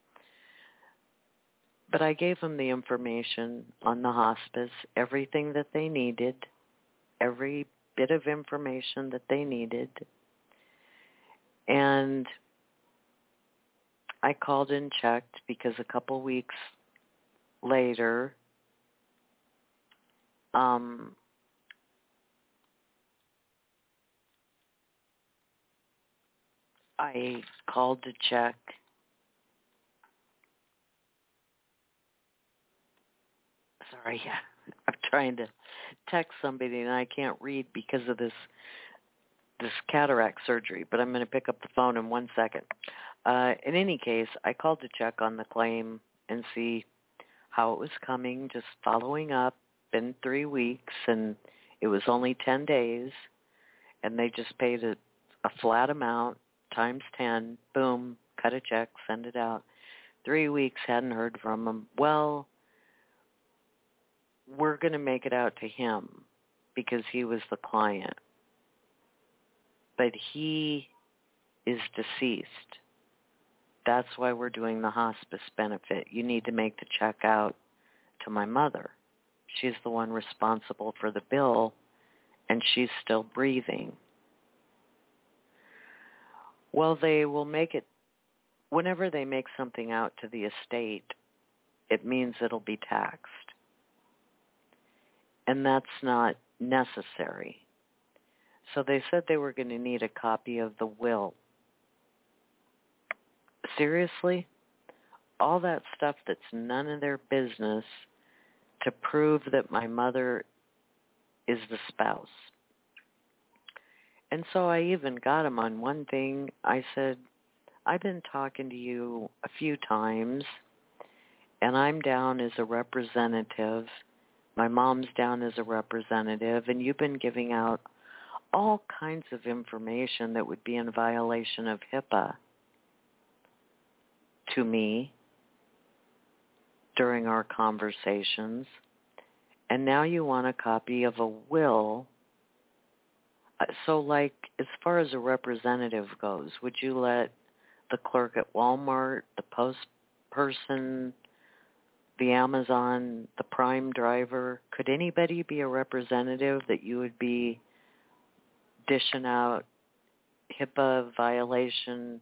S2: But I gave them the information on the hospice, everything that they needed, every bit of information that they needed. And I called and checked because a couple weeks later, um, I called to check. Sorry, I'm trying to text somebody and I can't read because of this this cataract surgery, but I'm going to pick up the phone in one second. Uh, in any case, I called to check on the claim and see how it was coming, just following up. Been three weeks, and it was only ten days, and they just paid a, a flat amount, times ten, boom, cut a check, send it out. Three weeks, hadn't heard from them. Well, we're going to make it out to him because he was the client. But he is deceased. That's why we're doing the hospice benefit. You need to make the check out to my mother. She's the one responsible for the bill, and she's still breathing. Well, they will make it, whenever they make something out to the estate, it means it'll be taxed. And that's not necessary. So they said they were going to need a copy of the will. Seriously? All that stuff that's none of their business to prove that my mother is the spouse. And so I even got him on one thing. I said, I've been talking to you a few times, and I'm down as a representative. My mom's down as a representative, and you've been giving out all kinds of information that would be in violation of HIPAA to me during our conversations. And now you want a copy of a will. So, like, as far as a representative goes, would you let the clerk at Walmart, the post person, the Amazon, the Prime driver, could anybody be a representative that you would be dishing out HIPAA violation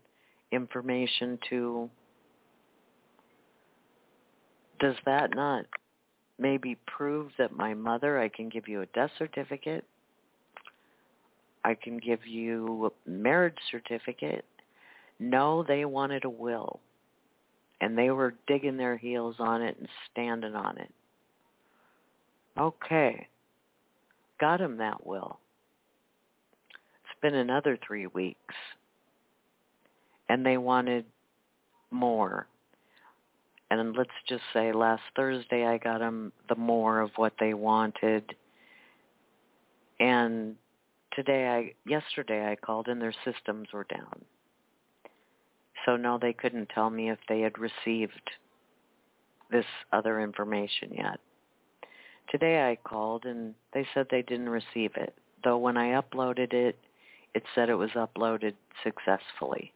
S2: information to? Does that not maybe prove that my mother, I can give you a death certificate. I can give you a marriage certificate. No, they wanted a will. And they were digging their heels on it and standing on it. Okay. Got him that will. It's been another three weeks. And they wanted more. And let's just say last Thursday I got them the more of what they wanted. And today, I yesterday I called and their systems were down. So no, they couldn't tell me if they had received this other information yet. Today I called and they said they didn't receive it, though when I uploaded it, it said it was uploaded successfully.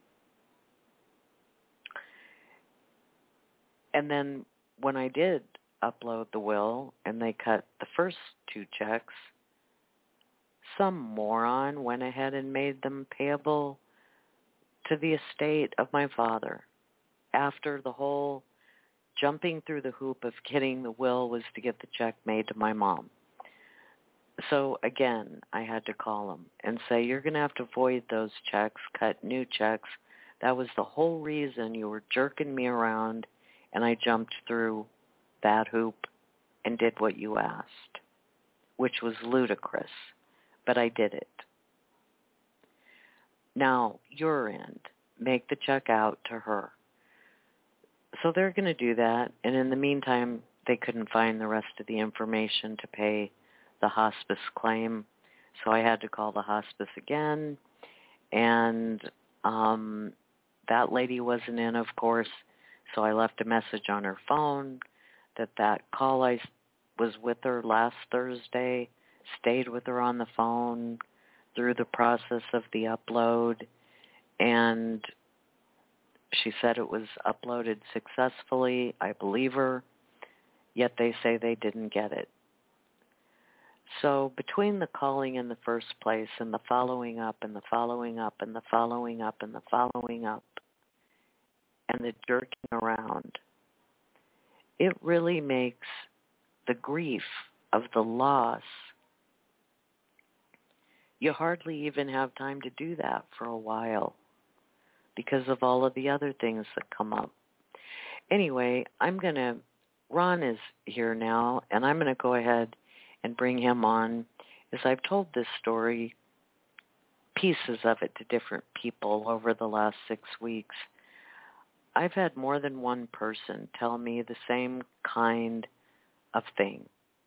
S2: And then when I did upload the will and they cut the first two checks, some moron went ahead and made them payable to the estate of my father after the whole jumping through the hoop of getting the will was to get the check made to my mom. So again, I had to call them and say, you're going to have to void those checks, cut new checks. That was the whole reason you were jerking me around, and I jumped through that hoop and did what you asked, which was ludicrous, but I did it. Now, your end, make the check out to her. So they're going to do that, and in the meantime, they couldn't find the rest of the information to pay the hospice claim, so I had to call the hospice again, and um, that lady wasn't in, of course, so I left a message on her phone that that call I was with her last Thursday, stayed with her on the phone through the process of the upload, and she said it was uploaded successfully. I believe her, yet they say they didn't get it. So between the calling in the first place and the following up and the following up and the following up and the following up and the jerking around, it really makes the grief of the loss. You hardly even have time to do that for a while because of all of the other things that come up. Anyway, I'm going to, Ron is here now, and I'm going to go ahead and bring him on. As I've told this story, pieces of it to different people over the last six weeks, I've had more than one person tell me the same kind of thing.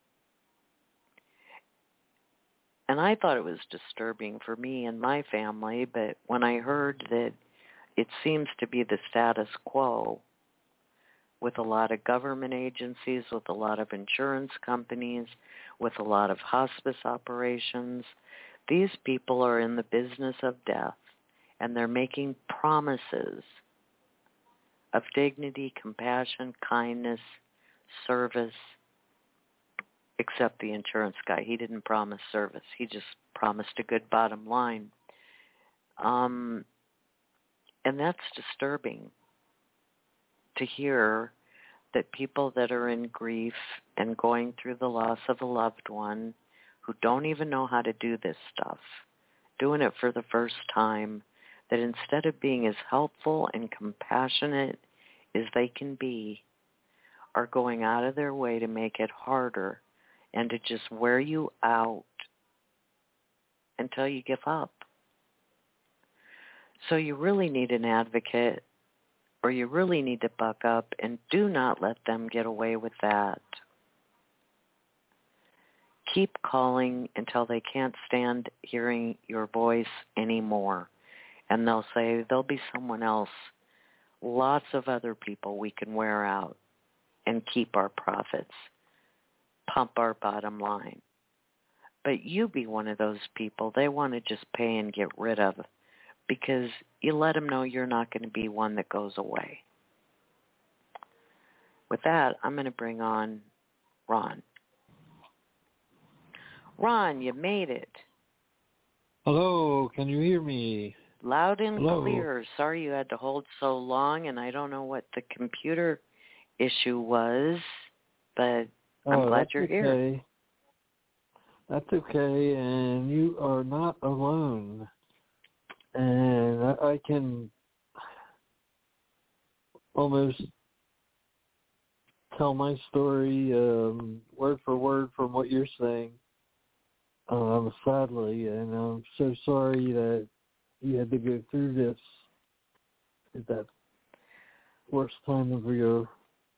S2: And I thought it was disturbing for me and my family, but when I heard that it seems to be the status quo with a lot of government agencies, with a lot of insurance companies, with a lot of hospice operations, these people are in the business of death, and they're making promises of dignity, compassion, kindness, service, except the insurance guy. He didn't promise service. He just promised a good bottom line. Um, and that's disturbing to hear that people that are in grief and going through the loss of a loved one who don't even know how to do this stuff, doing it for the first time, that instead of being as helpful and compassionate as they can be, are going out of their way to make it harder and to just wear you out until you give up. So you really need an advocate, or you really need to buck up, and do not let them get away with that. Keep calling until they can't stand hearing your voice anymore. And they'll say, there'll be someone else, lots of other people we can wear out and keep our profits, pump our bottom line. But you be one of those people they want to just pay and get rid of, because you let them know you're not going to be one that goes away. With that, I'm going to bring on Ron. Ron, you made it.
S3: Hello, can you hear me?
S2: Loud and
S3: Hello.
S2: clear. Sorry you had to hold so long, and I don't know what the computer issue was, but I'm
S3: Oh,
S2: glad
S3: that's
S2: you're
S3: okay.
S2: here.
S3: That's okay, and you are not alone. And I, I can almost tell my story um, word for word from what you're saying. Um, sadly, and I'm so sorry that you had to go through this at that worst time of your.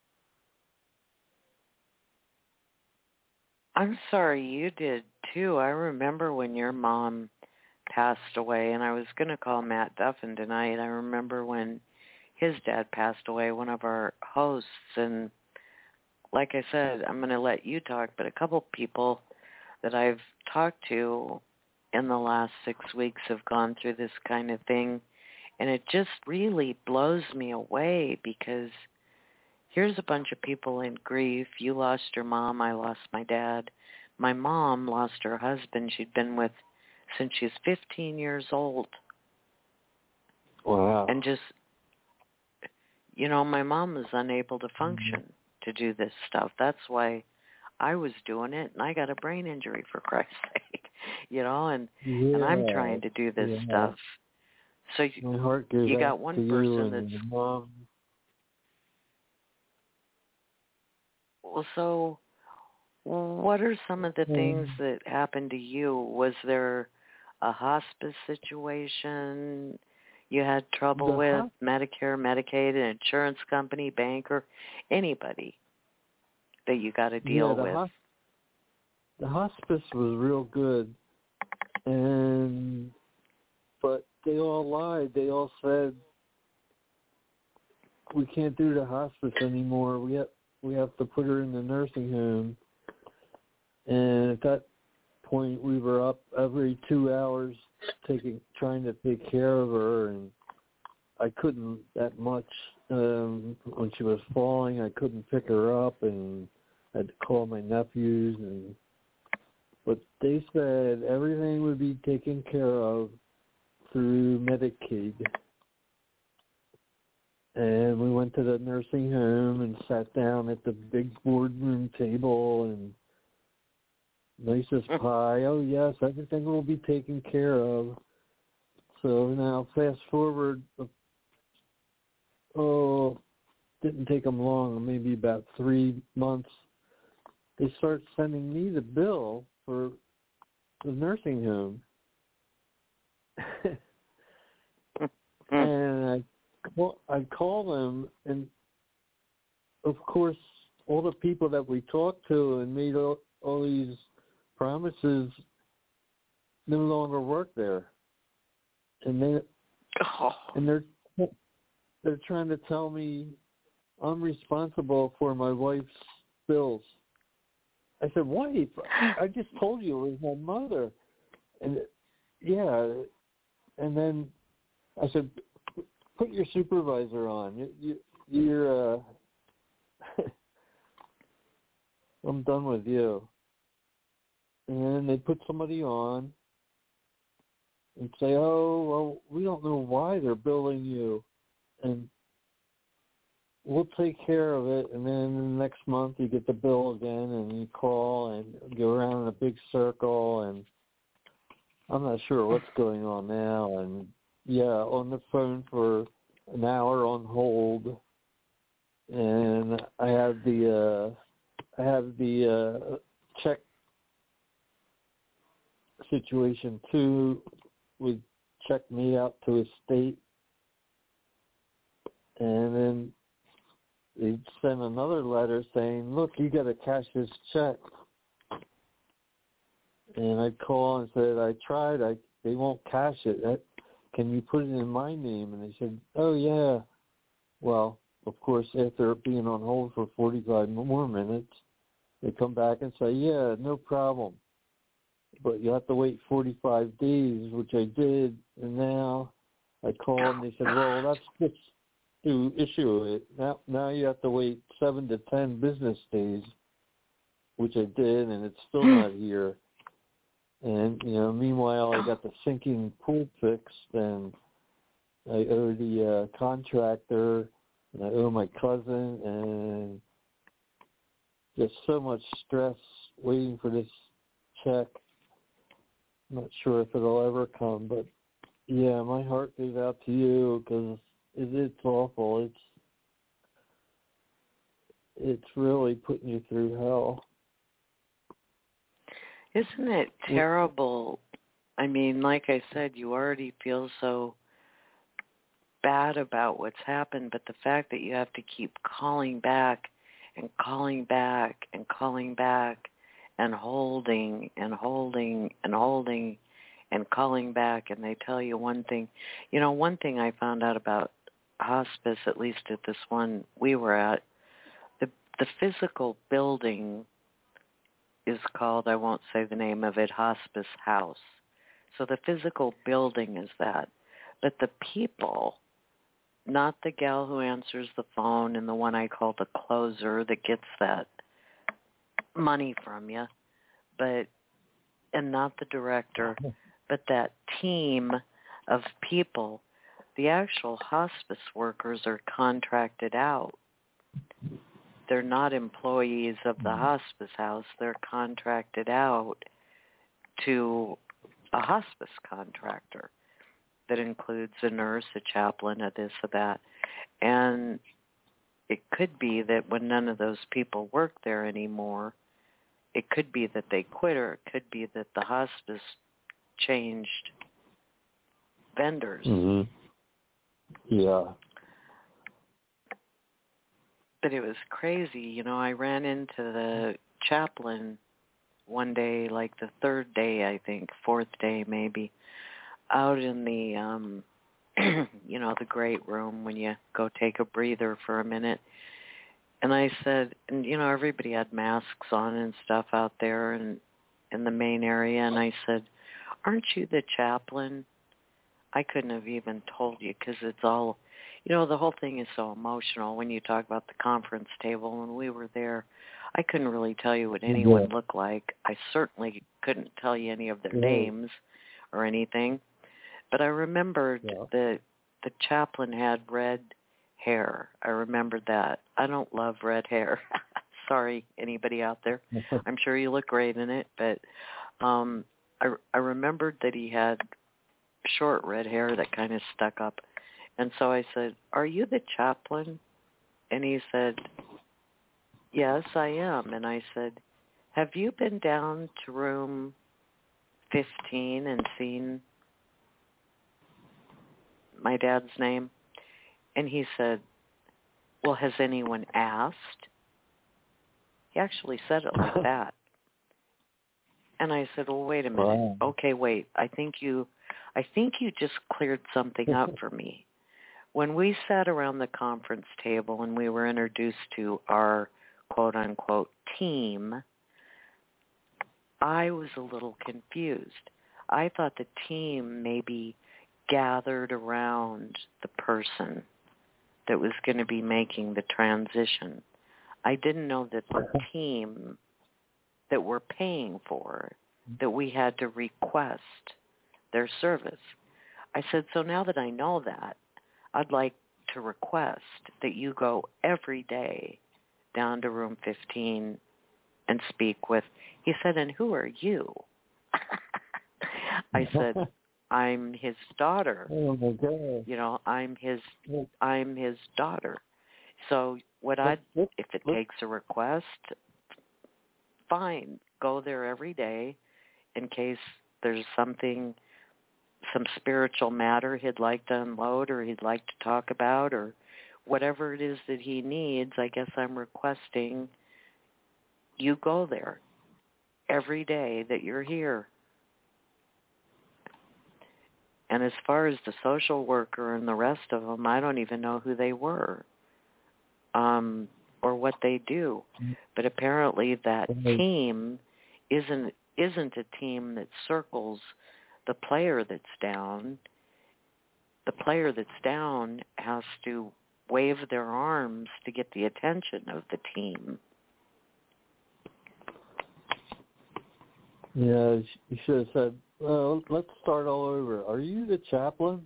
S2: I'm sorry you did too. I remember when your mom passed away, and I was going to call Matt Duffin tonight. I remember when his dad passed away, one of our hosts, and like I said, I'm going to let you talk, but a couple people that I've talked to in the last six weeks have gone through this kind of thing, and it just really blows me away because here's a bunch of people in grief. You lost your mom. I lost my dad. My mom lost her husband she'd been with since she's fifteen years old.
S3: Wow.
S2: And just, you know, my mom was unable to function mm-hmm. to do this stuff. That's why I was doing it, and I got a brain injury, for Christ's sake, you know, and,
S3: yeah.
S2: and I'm trying to do this
S3: yeah.
S2: stuff. So you,
S3: my heart goes
S2: you got
S3: out
S2: one
S3: to
S2: person
S3: you and
S2: that's...
S3: your mom.
S2: Well, so what are some of the mm-hmm. things that happened to you? Was there a hospice situation you had trouble
S3: the
S2: with,
S3: hosp-
S2: Medicare, Medicaid, an insurance company, banker, anybody that you got to deal
S3: yeah, the
S2: with?
S3: Hosp- the hospice was real good, and but they all lied. They all said, we can't do the hospice anymore. We have, we have to put her in the nursing home. And at that point, we were up every two hours taking, trying to take care of her, and I couldn't that much. Um, when she was falling, I couldn't pick her up, and I had to call my nephews. And but they said everything would be taken care of through Medicaid. And we went to the nursing home and sat down at the big boardroom table and nicest pie. Oh, yes, everything will be taken care of. So now fast forward, oh, didn't take them long, maybe about three months. They start sending me the bill for the nursing home. And I Well, I call them, and of course, all the people that we talked to and made all, all these promises no longer work there, and they
S2: oh.
S3: and they're they're trying to tell me I'm responsible for my wife's bills. I said, "Wife, I just told you it was my mother," and yeah, and then I said, put your supervisor on. You, you, you're, uh, I'm done with you. And they put somebody on and say, oh, well, we don't know why they're billing you. And we'll take care of it. And then next month you get the bill again and you call and go around in a big circle. And I'm not sure what's going on now. And, yeah, on the phone for an hour on hold, and I have the uh, I have the uh, check situation too. We checked me out to a state, and then they sent another letter saying, "Look, you got to cash this check." And I called and said, "I tried. I they won't cash it. That, can you put it in my name?" And they said, "Oh, yeah." Well, of course, after being on hold for forty-five more minutes, they come back and say, yeah, no problem. But you have to wait forty-five days, which I did. And now I called and they said, well, that's just to issue it. Now, now you have to wait seven to ten business days, which I did, and it's still not here. And, you know, meanwhile, I got the sinking pool fixed, and I owe the uh, contractor, and I owe my cousin, and just so much stress waiting for this check. I'm not sure if it'll ever come, but yeah, my heart goes out to you because it, it's awful. It's it's really putting you through hell.
S2: Isn't it terrible? I mean, like I said, you already feel so bad about what's happened, but the fact that you have to keep calling back and calling back and calling back and holding and holding and holding and calling back, and they tell you one thing. You know, one thing I found out about hospice, at least at this one we were at, the the physical building is called, I won't say the name of it, Hospice House. So the physical building is that. But the people, not the gal who answers the phone and the one I call the closer that gets that money from you, but and not the director, but that team of people, the actual hospice workers are contracted out. They're not employees of the hospice house. They're contracted out to a hospice contractor that includes a nurse, a chaplain, a this, a that. And it could be that when none of those people work there anymore, it could be that they quit, or it could be that the hospice changed vendors.
S3: Mm-hmm. Yeah.
S2: But it was crazy. You know, I ran into the chaplain one day, like the third day, I think, fourth day maybe, out in the, um, you know, the great room when you go take a breather for a minute. And I said, and, you know, everybody had masks on and stuff out there and in the main area. And I said, aren't you the chaplain? I couldn't have even told you because it's all, you know, the whole thing is so emotional when you talk about the conference table. When we were there, I couldn't really tell you what anyone
S3: Yeah.
S2: looked like. I certainly couldn't tell you any of their
S3: Yeah.
S2: names or anything. But I remembered
S3: Yeah.
S2: that the chaplain had red hair. I remembered that. I don't love red hair. Sorry, anybody out there. I'm sure you look great in it, but um, I, I remembered that he had short red hair that kind of stuck up. And so I said, are you the chaplain? And he said, yes, I am. And I said, have you been down to room fifteen and seen my dad's name? And he said, well, has anyone asked? He actually said it like that. And I said, well, wait a minute.
S3: Wow.
S2: Okay, wait. I think you I think you just cleared something up for me. When we sat around the conference table and we were introduced to our quote-unquote team, I was a little confused. I thought the team maybe gathered around the person that was going to be making the transition. I didn't know that the team that we're paying for, that we had to request their service. I said, so now that I know that, I'd like to request that you go every day down to room fifteen and speak with. He said, and who are you? I said, I'm his daughter.
S3: Oh my God.
S2: You know, I'm his I'm his daughter. So what I if it takes a request, fine. Go there every day in case there's something, some spiritual matter he'd like to unload or he'd like to talk about or whatever it is that he needs. I guess I'm requesting you go there every day that you're here. And as far as the social worker and the rest of them, I don't even know who they were um, or what they do. But apparently that team isn't isn't a team that circles the player that's down. The player that's down has to wave their arms to get the attention of the team.
S3: Yeah, you should have said, well, let's start all over. Are you the chaplain?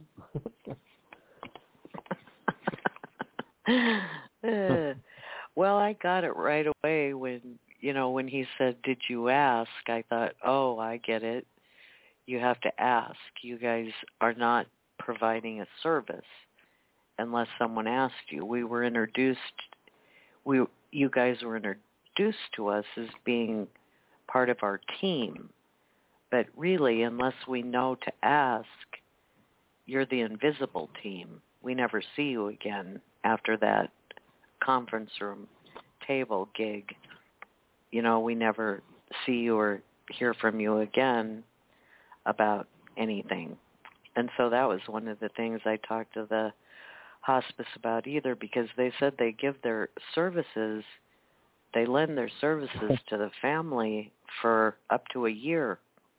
S2: uh, well, I got it right away when you know, when he said, did you ask? I thought, oh, I get it. You have to ask. You guys are not providing a service unless someone asked you. We were introduced, we you guys were introduced to us as being part of our team. But really, unless we know to ask, you're the invisible team. We never see you again after that conference room table gig. You know, we never see you or hear from you again about anything. And so that was one of the things I talked to the hospice about either, because they said they give their services, they lend their services to the family for up to a year.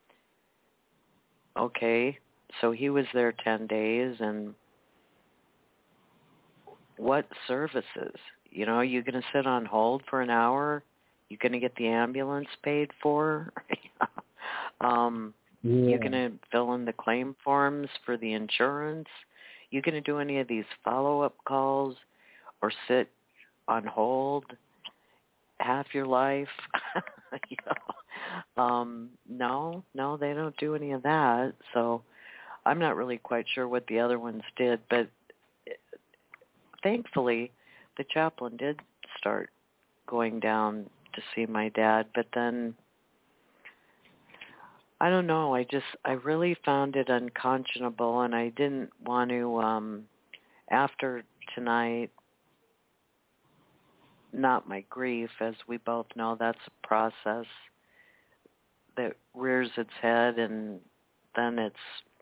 S2: Okay, so he was there ten days, and what services? You know, you're going to sit on hold for an hour? You're going to get the ambulance paid for? um,
S3: yeah.
S2: You're going to fill in the claim forms for the insurance? You're going to do any of these follow-up calls or sit on hold half your life? you know? um, no, no, they don't do any of that. So I'm not really quite sure what the other ones did, but thankfully the chaplain did start going down to see my dad, but then I don't know, I just, I really found it unconscionable, and I didn't want to, um, after tonight, not my grief, as we both know that's a process that rears its head, and then it's,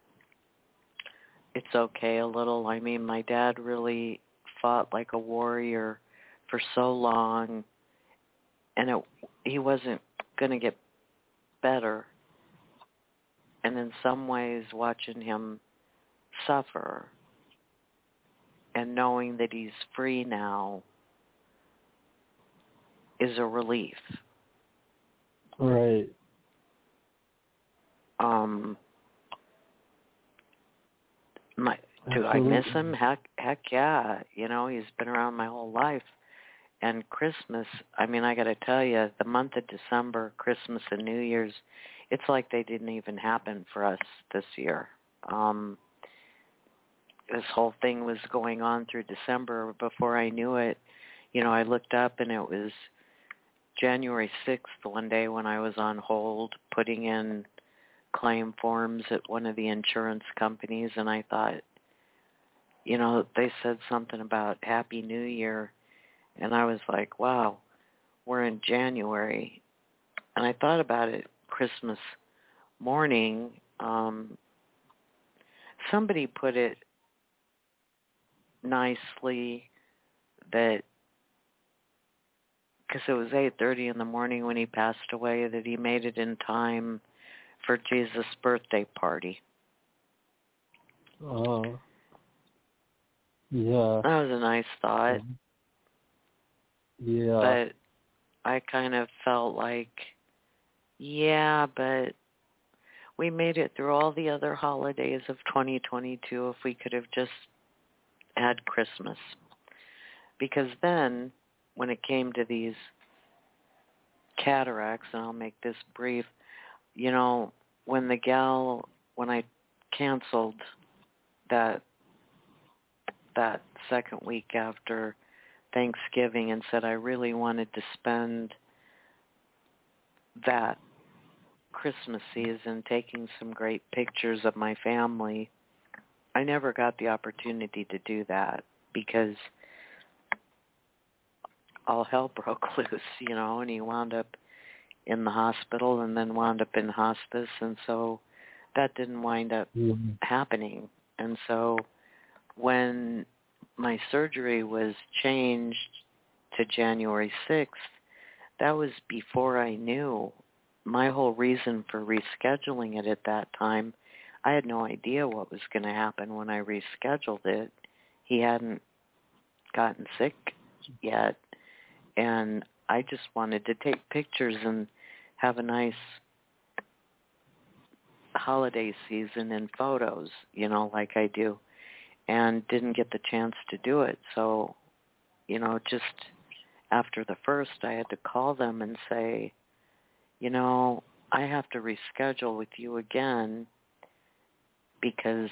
S2: it's okay a little. I mean, my dad really fought like a warrior for so long, and it, he wasn't going to get better. And in some ways, watching him suffer and knowing that he's free now is a relief.
S3: Right.
S2: Um, my, do I miss him? Heck, heck yeah. You know, he's been around my whole life. And Christmas, I mean, I got to tell you, the month of December, Christmas and New Year's, it's like they didn't even happen for us this year. Um, this whole thing was going on through December. Before I knew it, you know, I looked up and it was January sixth one day when I was on hold putting in claim forms at one of the insurance companies, and I thought, you know, they said something about Happy New Year, and I was like, wow, we're in January. And I thought about it Christmas morning. Um, somebody put it nicely that, because it was eight thirty in the morning when he passed away, that he made it in time for Jesus' birthday party.
S3: Oh. Uh, yeah.
S2: That was a nice thought.
S3: Yeah.
S2: But I kind of felt like, yeah, but we made it through all the other holidays of twenty twenty-two if we could have just had Christmas. Because then, when it came to these cataracts, and I'll make this brief, you know, when the gal, when I canceled that that second week after Thanksgiving and said I really wanted to spend that Christmas season taking some great pictures of my family, I never got the opportunity to do that because all hell broke loose, you know, and he wound up in the hospital and then wound up in hospice, and so that didn't wind up mm-hmm. happening. And so when my surgery was changed to January sixth, that was before I knew. My whole reason for rescheduling it at that time, I had no idea what was going to happen when I rescheduled it. He hadn't gotten sick yet, and I just wanted to take pictures and have a nice holiday season in photos, you know, like I do, and didn't get the chance to do it. So, you know, just after the first, I had to call them and say, you know, I have to reschedule with you again because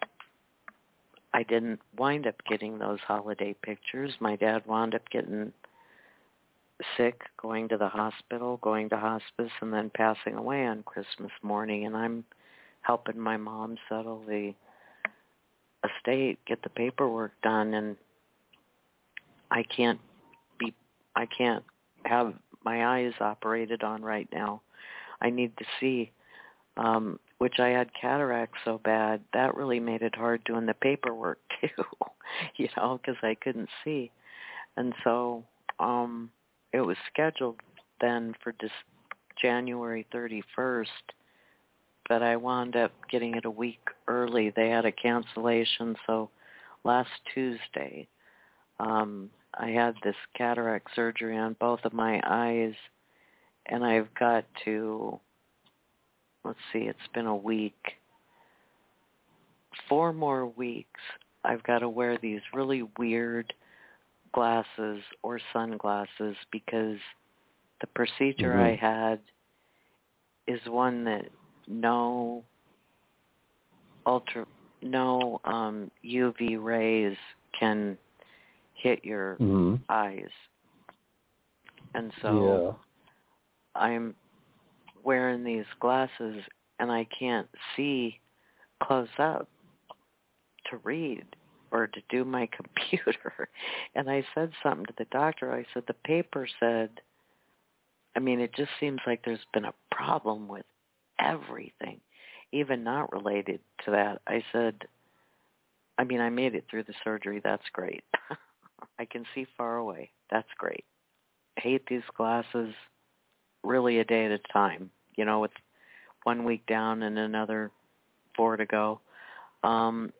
S2: I didn't wind up getting those holiday pictures. My dad wound up getting sick, going to the hospital, going to hospice, and then passing away on Christmas morning. And I'm helping my mom settle the estate, get the paperwork done, and I can't be, I can't have my eyes operated on right now. I need to see, um, which I had cataracts so bad, that really made it hard doing the paperwork too, you know, because I couldn't see. And so um, it was scheduled then for this January thirty-first, but I wound up getting it a week early. They had a cancellation, so last Tuesday um, I had this cataract surgery on both of my eyes, and I've got to, let's see, it's been a week, four more weeks, I've got to wear these really weird glasses or sunglasses because the procedure mm-hmm. I had is one that no ultra, no um, U V rays can hit your mm-hmm. eyes. And so yeah. I'm wearing these glasses and I can't see close up to read or to do my computer. And I said something to the doctor. I said, the paper said, I mean, it just seems like there's been a problem with everything, even not related to that. I said, I mean, I made it through the surgery. That's great. I can see far away. That's great. I hate these glasses really a day at a time, you know, with one week down and another four to go. Um,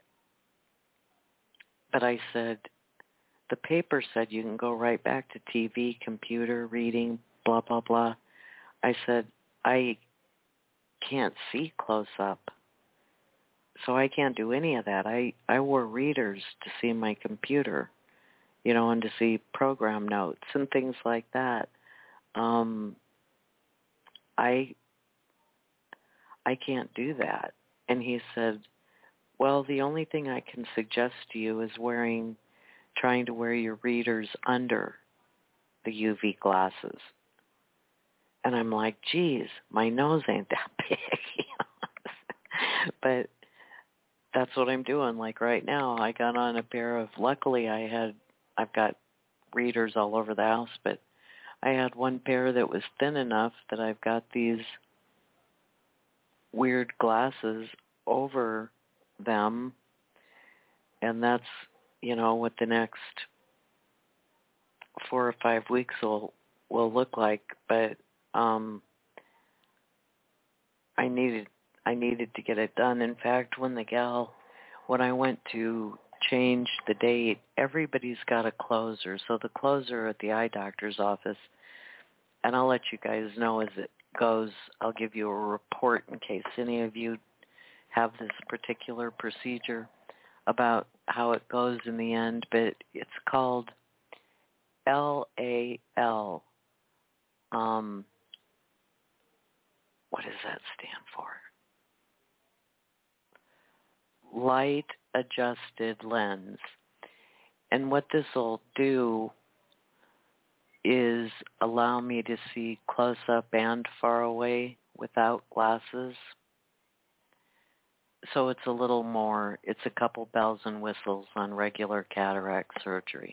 S2: but I said, the paper said you can go right back to T V, computer, reading, blah, blah, blah. I said, I can't see close up, so I can't do any of that. I, I wore readers to see my computer, you know, and to see program notes and things like that. Um, I I can't do that. And he said, well, the only thing I can suggest to you is wearing, trying to wear your readers under the U V glasses. And I'm like, geez, my nose ain't that big. But that's what I'm doing. Like right now, I got on a pair of, luckily I had, I've got readers all over the house, but I had one pair that was thin enough that I've got these weird glasses over them, and that's, you know, what the next four or five weeks will will look like. But um, I needed I needed to get it done. In fact, when the gal, when I went to change the date, everybody's got a closer. So the closer at the eye doctor's office, and I'll let you guys know as it goes. I'll give you a report in case any of you have this particular procedure about how it goes in the end, but it's called L A L. Um, what does that stand for? Light adjusted lens. And what this will do is allow me to see close up and far away without glasses. So it's a little more, it's a couple bells and whistles on regular cataract surgery.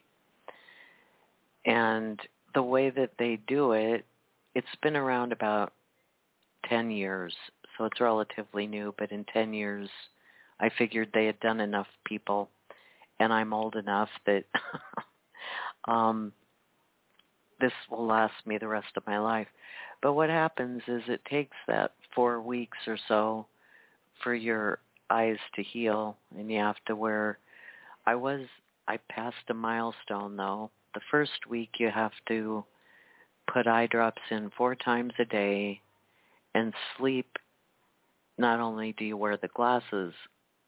S2: And the way that they do it, it's been around about ten years, so it's relatively new, but in ten years, I figured they had done enough people, and I'm old enough that um, this will last me the rest of my life. But what happens is it takes that four weeks or so for your eyes to heal, and you have to wear, I was, I passed a milestone though. The first week you have to put eye drops in four times a day and sleep. Not only do you wear the glasses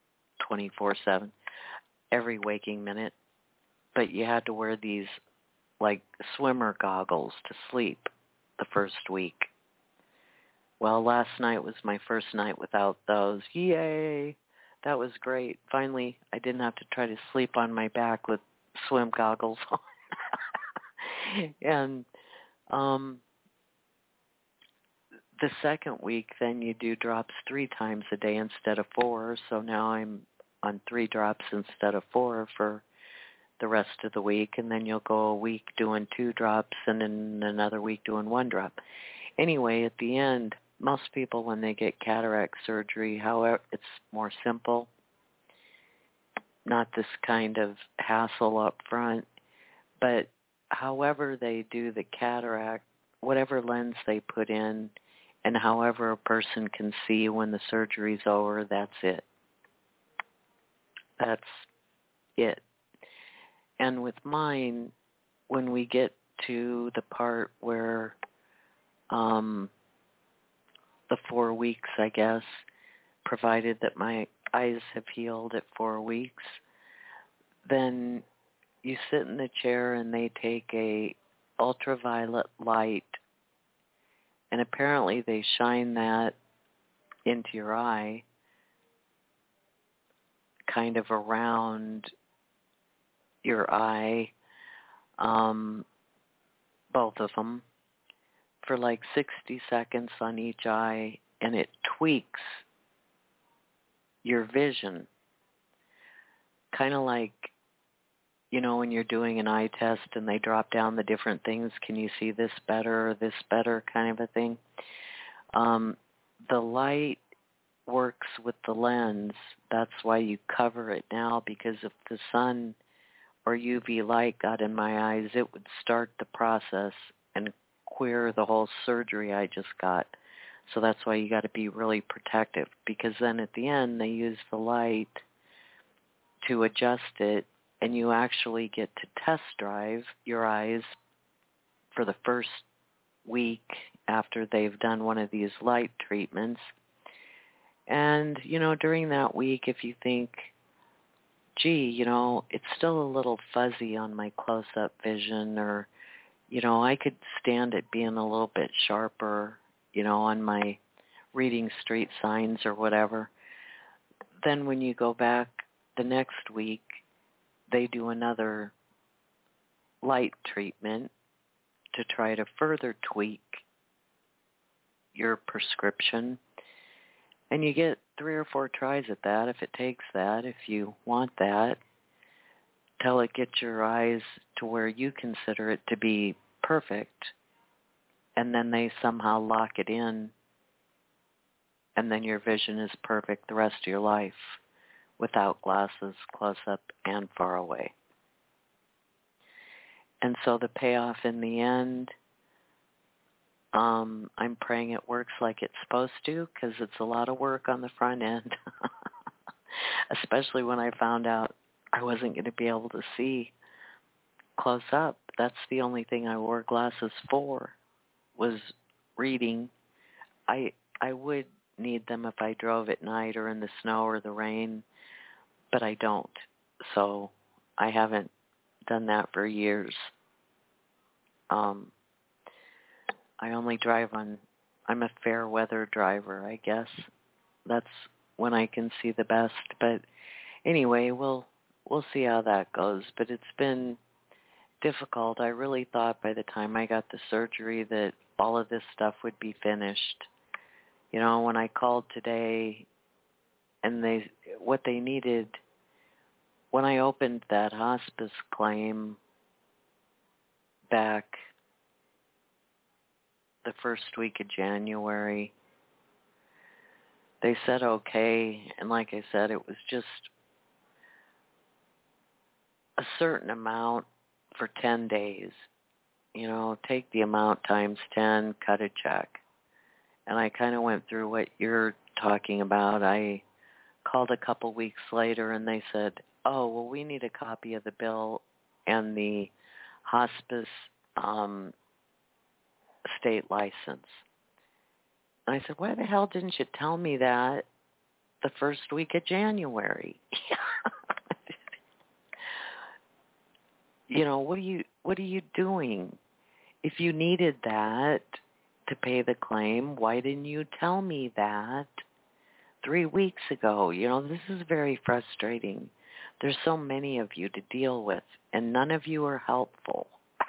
S2: twenty-four seven, every waking minute, but you had to wear these like swimmer goggles to sleep the first week. Well, last night was my first night without those. Yay! That was great. Finally, I didn't have to try to sleep on my back with swim goggles on. And um, the second week, then you do drops three times a day instead of four. So now I'm on three drops instead of four for the rest of the week. And then you'll go a week doing two drops and then another week doing one drop. Anyway, at the end, most people, when they get cataract surgery, however, it's more simple, not this kind of hassle up front, but however they do the cataract, whatever lens they put in, and however a person can see when the surgery's over, that's it. That's it. And with mine, when we get to the part where um, the four weeks, I guess, provided that my eyes have healed at four weeks, then you sit in the chair and they take a ultraviolet light, and apparently they shine that into your eye, kind of around your eye, um, both of them, for like sixty seconds on each eye, and it tweaks your vision. Kind of like, you know, when you're doing an eye test and they drop down the different things, can you see this better or this better kind of a thing? Um, the light works with the lens. That's why you cover it now, because if the sun or U V light got in my eyes, it would start the process and queer the whole surgery I just got. So that's why you got to be really protective, because then at the end they use the light to adjust it, and you actually get to test drive your eyes for the first week after they've done one of these light treatments. And, you know, during that week, if you think, gee, you know, it's still a little fuzzy on my close-up vision, or, you know, I could stand it being a little bit sharper, you know, on my reading street signs or whatever. Then when you go back the next week, they do another light treatment to try to further tweak your prescription. And you get three or four tries at that, if it takes that, if you want that, till it gets your eyes to where you consider it to be perfect. And then they somehow lock it in, and then your vision is perfect the rest of your life, without glasses, close up, and far away. And so the payoff in the end, um, I'm praying it works like it's supposed to, because it's a lot of work on the front end, especially when I found out I wasn't going to be able to see close up. That's the only thing I wore glasses for, was reading. I I would need them if I drove at night or in the snow or the rain, but I don't. So I haven't done that for years. Um, I only drive on, I'm a fair weather driver, I guess. That's when I can see the best. But anyway, we'll we'll see how that goes. But it's been difficult. I really thought by the time I got the surgery that all of this stuff would be finished. You know, when I called today, and they what they needed, when I opened that hospice claim back the first week of January, they said okay, and like I said, it was just a certain amount for ten days. You know, take the amount times ten, cut a check. And I kind of went through what you're talking about. I called a couple weeks later, and they said, oh, well, we need a copy of the bill and the hospice um, state license. And I said, why the hell didn't you tell me that the first week of January? You know, what do you, what are you doing? If you needed that to pay the claim, why didn't you tell me that three weeks ago? You know, this is very frustrating. There's so many of you to deal with, and none of you are helpful.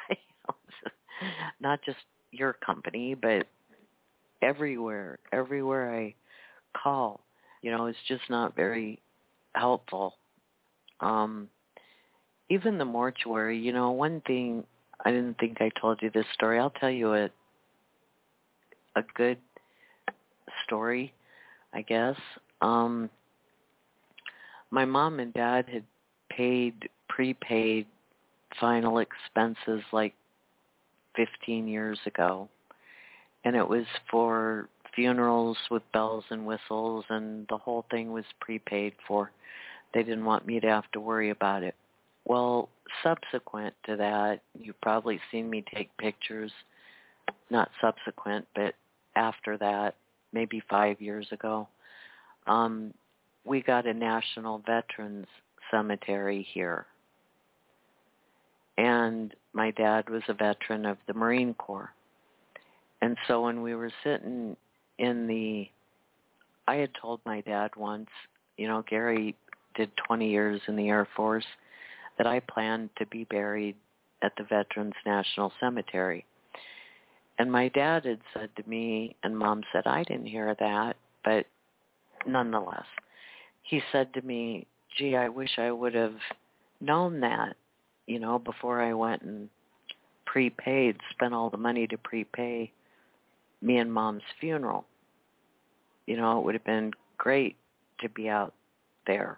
S2: Not just your company, but everywhere, everywhere I call, you know, it's just not very helpful. Um, even the mortuary, you know, one thing, I didn't think I told you this story. I'll tell you a, a good story, I guess. Um, my mom and dad had paid, prepaid final expenses like fifteen years ago. And it was for funerals with bells and whistles, and the whole thing was prepaid for. They didn't want me to have to worry about it. Well, subsequent to that, you've probably seen me take pictures, not subsequent, but after that, maybe five years ago, um, we got a National Veterans Cemetery here. And my dad was a veteran of the Marine Corps. And so when we were sitting in the, I had told my dad once, you know, Gary did twenty years in the Air Force, that I planned to be buried at the Veterans National Cemetery. And my dad had said to me, and Mom said, I didn't hear that, but nonetheless, he said to me, gee, I wish I would have known that, you know, before I went and prepaid, spent all the money to prepay me and Mom's funeral. You know, it would have been great to be out there.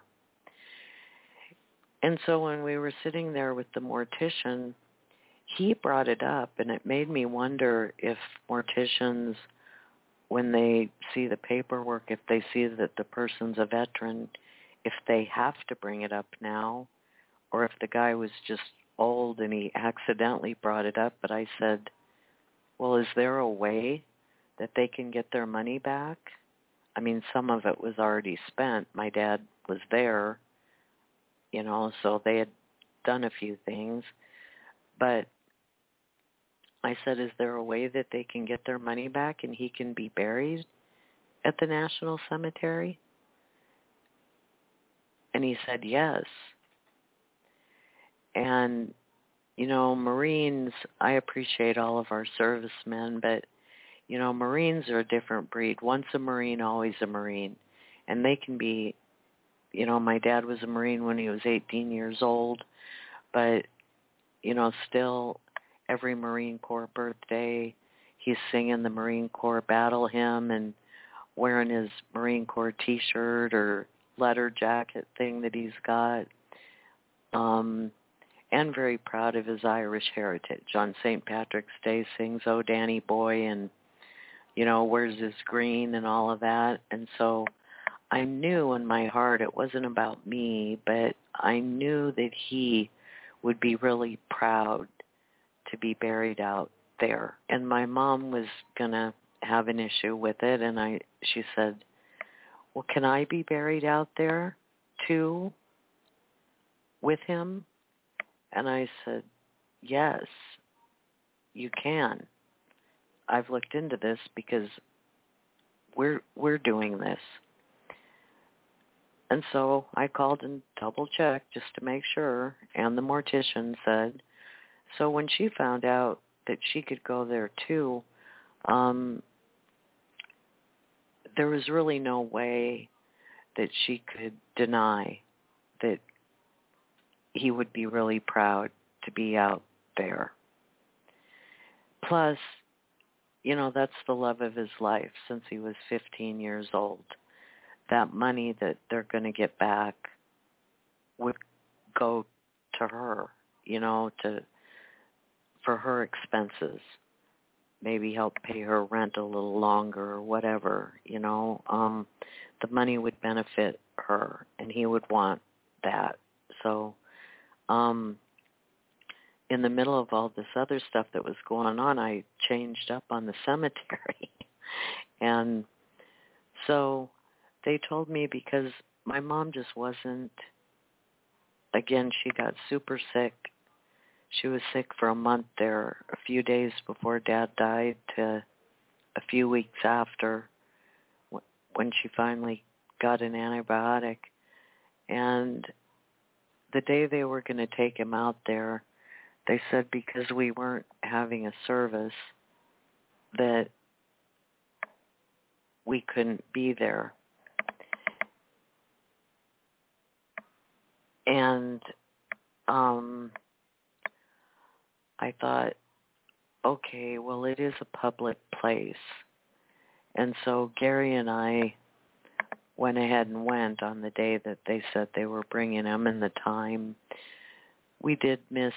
S2: And so when we were sitting there with the mortician, he brought it up, and it made me wonder if morticians, when they see the paperwork, if they see that the person's a veteran, if they have to bring it up now, or if the guy was just old and he accidentally brought it up. But I said, well, is there a way that they can get their money back? I mean, some of it was already spent. My dad was there, you know, so they had done a few things. But I said, is there a way that they can get their money back and he can be buried at the National Cemetery? And he said, yes. And, you know, Marines, I appreciate all of our servicemen, but, you know, Marines are a different breed. Once a Marine, always a Marine. And they can be, you know, my dad was a Marine when he was eighteen years old, but, you know, still every Marine Corps birthday, he's singing the Marine Corps battle hymn and wearing his Marine Corps T-shirt or leather jacket thing that he's got, um, and very proud of his Irish heritage. On Saint Patrick's Day sings "Oh Danny Boy" and, you know, wears his green and all of that. And so I knew in my heart it wasn't about me, but I knew that he would be really proud to be buried out there. And my mom was going to have an issue with it, and I she said, well, can I be buried out there too with him? And I said, yes, you can. I've looked into this because we're we're doing this. And so I called and double-checked just to make sure, and the mortician said, so when she found out that she could go there too, um, there was really no way that she could deny that he would be really proud to be out there. Plus, you know, that's the love of his life since he was fifteen years old. That money that they're going to get back would go to her, you know, to for her expenses. Maybe help pay her rent a little longer or whatever, you know. Um, the money would benefit her, and he would want that. So um, in the middle of all this other stuff that was going on, I changed up on the cemetery. And so they told me, because my mom just wasn't, again, she got super sick. she was sick for a month there, a few days before Dad died to a few weeks after when she finally got an antibiotic. And the day they were going to take him out there, they said because we weren't having a service that we couldn't be there. And um, I thought, okay, well, it is a public place. And so Gary and I went ahead and went on the day that they said they were bringing him, and the time. We did miss,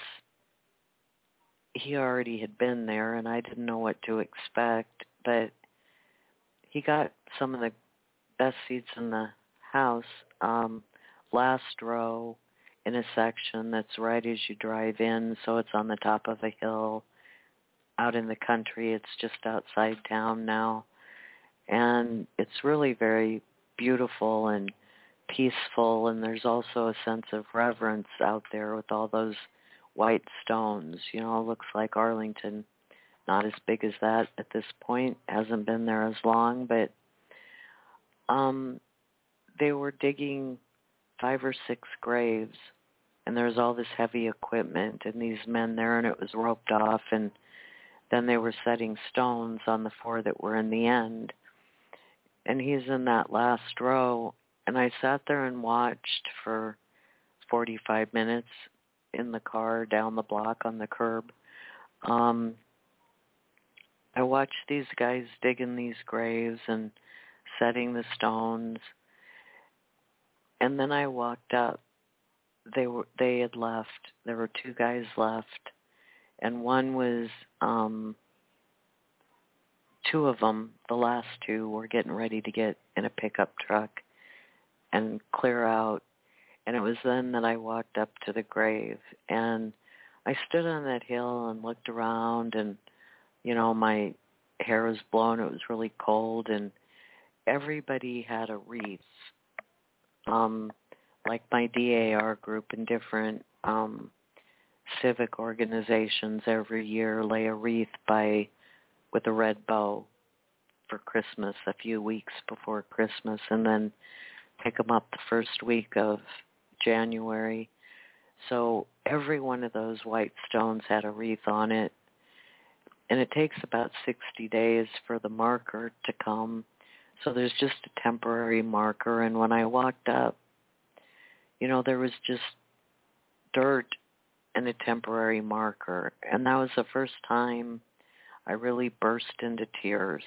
S2: he already had been there, and I didn't know what to expect, but he got some of the best seats in the house, um, last row in a section that's right as you drive in, so it's on the top of a hill out in the country. It's just outside town now, and it's really very beautiful and peaceful, and there's also a sense of reverence out there with all those white stones. You know, it looks like Arlington, not as big as that at this point, hasn't been there as long, but um, they were digging five or six graves, and there was all this heavy equipment and these men there, and it was roped off, and then they were setting stones on the four that were in the end. And he's in that last row, and I sat there and watched for forty-five minutes in the car down the block on the curb. Um, I watched these guys digging these graves and setting the stones, and then I walked up. They were they had left. There were two guys left, and one was. Um, Two of them, the last two, were getting ready to get in a pickup truck and clear out. And it was then that I walked up to the grave. And I stood on that hill and looked around, and, you know, my hair was blown. It was really cold, and everybody had a wreath. Um, like my D A R group and different um, civic organizations every year lay a wreath by with a red bow for Christmas, a few weeks before Christmas, and then pick them up the first week of January. So every one of those white stones had a wreath on it, and it takes about sixty days for the marker to come. So there's just a temporary marker, and when I walked up, you know, there was just dirt and a temporary marker, and that was the first time I really burst into tears.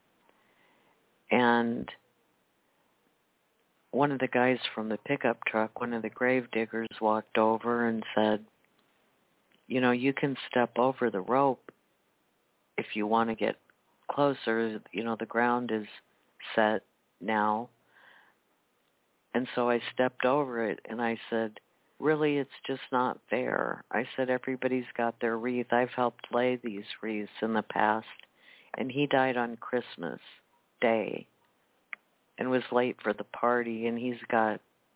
S2: And one of the guys from the pickup truck, one of the grave diggers, walked over and said, you know, you can step over the rope if you want to get closer. You know, the ground is set now. And so I stepped over it, and I said, really, it's just not fair. I said, everybody's got their wreath. I've helped lay these wreaths in the past. And he died on Christmas Day and was late for the party, and he's got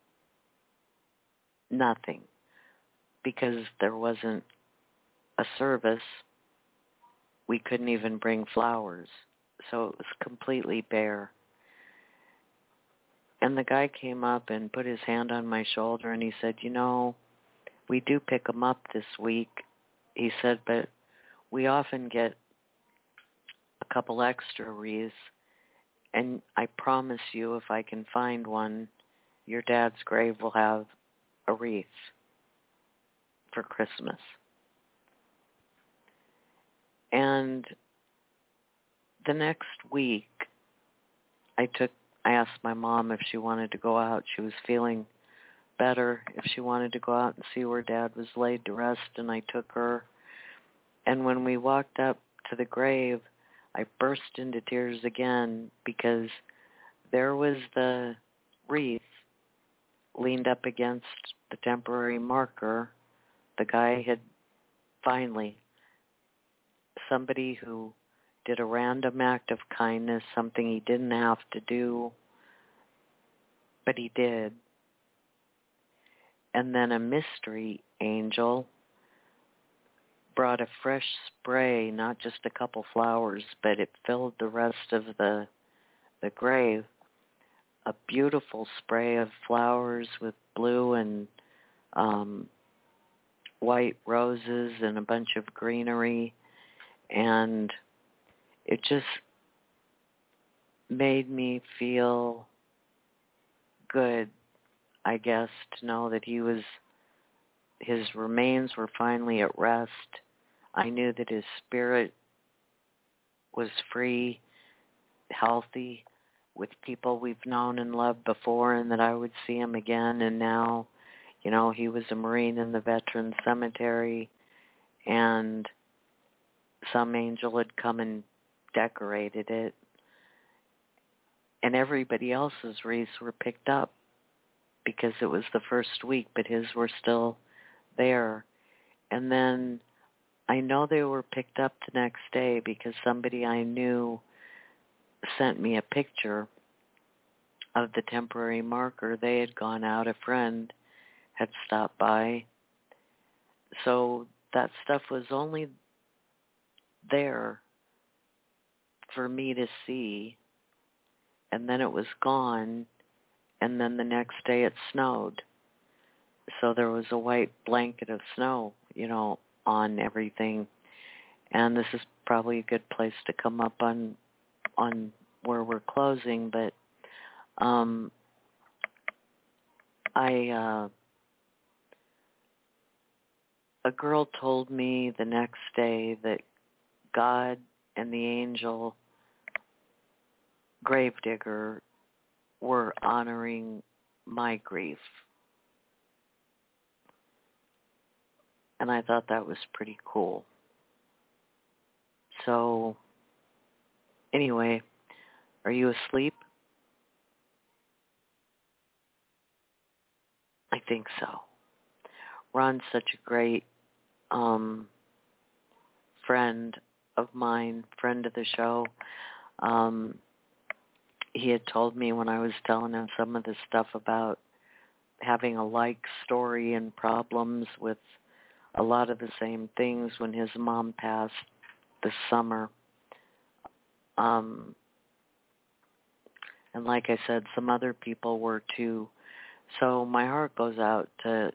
S2: nothing because there wasn't a service. We couldn't even bring flowers. So it was completely bare. And the guy came up and put his hand on my shoulder, and he said, you know, we do pick them up this week. He said, but we often get a couple extra wreaths, and I promise you if I can find one, your dad's grave will have a wreath for Christmas. And the next week, I took I asked my mom if she wanted to go out. She was feeling better, if she wanted to go out and see where Dad was laid to rest, and I took her. And when we walked up to the grave, I burst into tears again because there was the wreath leaned up against the temporary marker. The guy had finally, somebody who did a random act of kindness, something he didn't have to do, but he did. And then a mystery angel brought a fresh spray, not just a couple flowers, but it filled the rest of the the grave. A beautiful spray of flowers with blue and um, white roses and a bunch of greenery. And it just made me feel good, I guess, to know that he was, his remains were finally at rest. I knew that his spirit was free, healthy, with people we've known and loved before, and that I would see him again. And now, you know, he was a Marine in the Veterans Cemetery, and some angel had come and decorated it. And everybody else's wreaths were picked up because it was the first week, but his were still there. And then I know they were picked up the next day because somebody I knew sent me a picture of the temporary marker. They had gone out, a friend had stopped by. So that stuff was only there for me to see, and then it was gone, and then the next day it snowed. So there was a white blanket of snow, you know, on everything. And this is probably a good place to come up on on where we're closing, but um, I uh, a girl told me the next day that God and the angel gravedigger were honoring my grief. And I thought that was pretty cool. So, anyway, are you asleep? I think so. Ron's such a great um, friend of mine, friend of the show. Um, he had told me when I was telling him some of the stuff about having a like story and problems with a lot of the same things when his mom passed this summer. Um, and like I said, some other people were too. So my heart goes out to,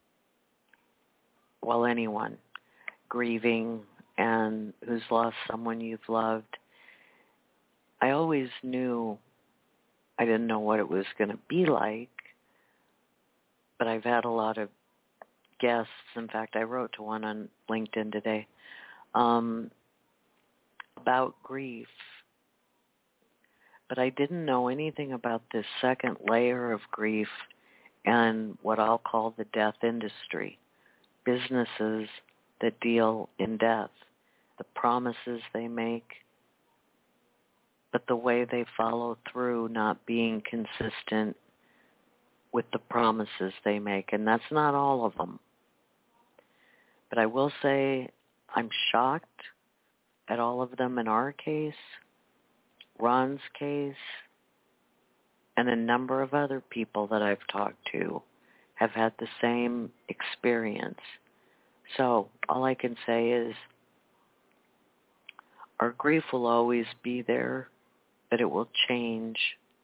S2: well, anyone grieving and who's lost someone you've loved. I always knew, I didn't know what it was going to be like, but I've had a lot of guests. In fact, I wrote to one on LinkedIn today um, about grief, but I didn't know anything about this second layer of grief and what I'll call the death industry, businesses that deal in death, the promises they make, but the way they follow through not being consistent with the promises they make. And that's not all of them. But I will say I'm shocked at all of them in our case, Ron's case, and a number of other people that I've talked to have had the same experience. So all I can say is our grief will always be there, but it will change.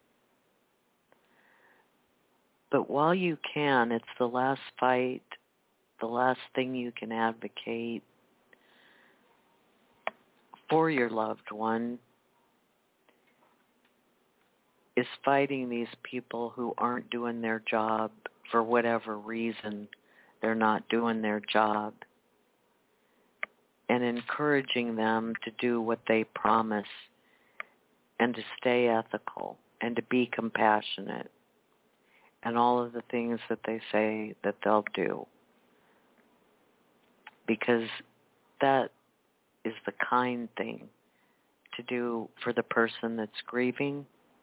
S2: But while you can, it's the last fight, the last thing you can advocate for your loved one is fighting these people who aren't doing their job for whatever reason. They're not doing their job, and encouraging them to do what they promise and to stay ethical and to be compassionate and all of the things that they say that they'll do, because that is the kind thing to do for the person that's grieving,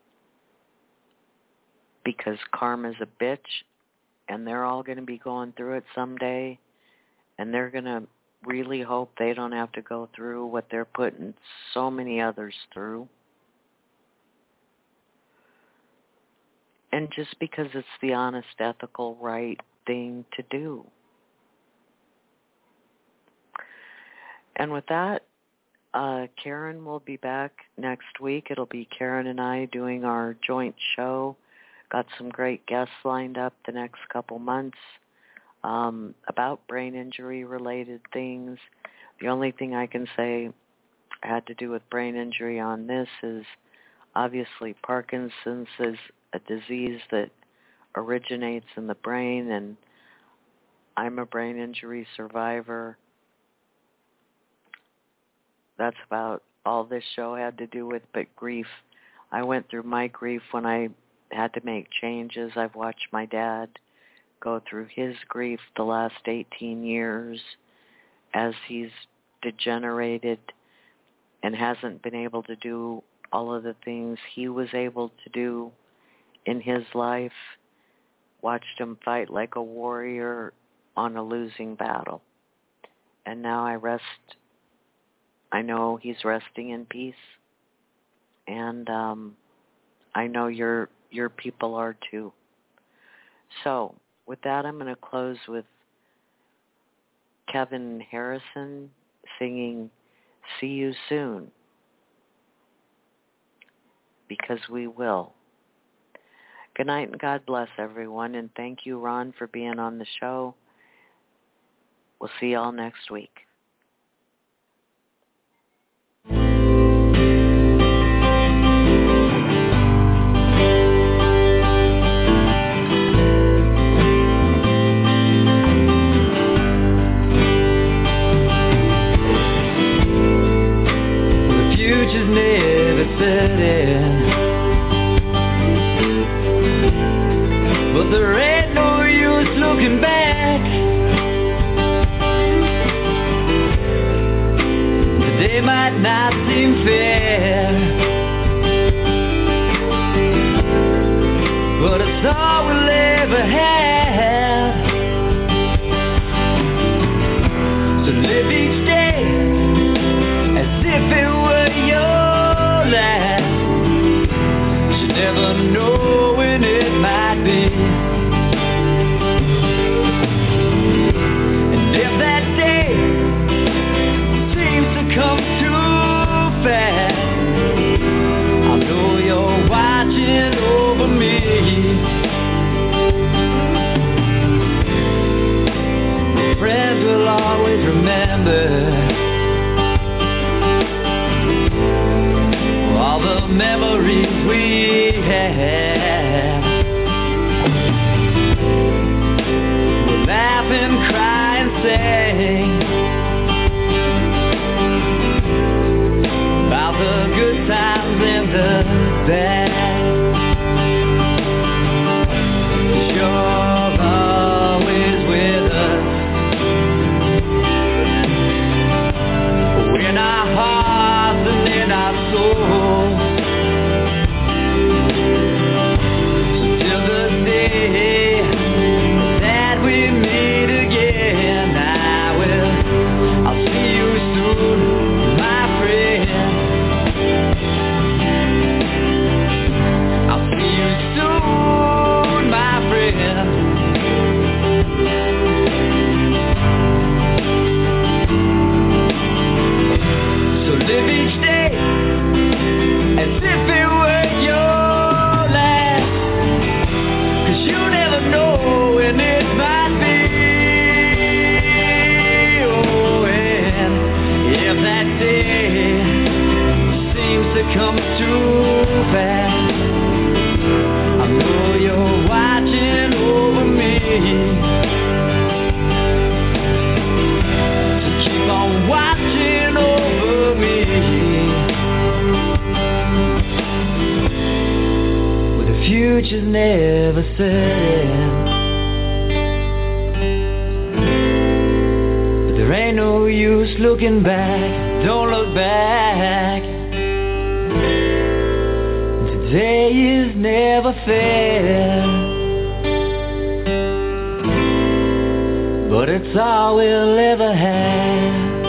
S2: because karma's a bitch and they're all going to be going through it someday, and they're going to really hope they don't have to go through what they're putting so many others through. And just because it's the honest, ethical, right thing to do. And with that, uh, Karen will be back next week. It'll be Karen and I doing our joint show. Got some great guests lined up the next couple months um, about brain injury-related things. The only thing I can say had to do with brain injury on this is obviously Parkinson's is a disease that originates in the brain, and I'm a brain injury survivor. That's about all this show had to do with, but grief. I went through my grief when I had to make changes. I've watched my dad go through his grief the last eighteen years as he's degenerated and hasn't been able to do all of the things he was able to do in his life. Watched him fight like a warrior on a losing battle. And now I rest, I know he's resting in peace. And um, I know your your people are too. So with that, I'm going to close with Kevin Harrison singing See You Soon, because we will. Good night and God bless everyone, and thank you, Ron, for being on the show. We'll see y'all next week.
S4: But there ain't no use looking back. Today might not seem fair, but it's all we'll ever have. So live each day as if it were your last. You never know when it might be. And if that day seems to come too fast, I know you're watching over me. My friends will always remember all the memories we had. We'll laugh and cry and sing about the good times and the bad. You're always with us, in our hearts and in our souls. That we meet again, I will, I'll see you soon, my friend. I'll see you soon, my friend. So live each day as if it were your last. You never know when it might be. Oh, and if that day seems to come too fast, I know you're watching over me. So keep on watching over me. With the future's never certain, but there ain't no use looking back. Don't look back. Today is never fair, but it's all we'll ever have.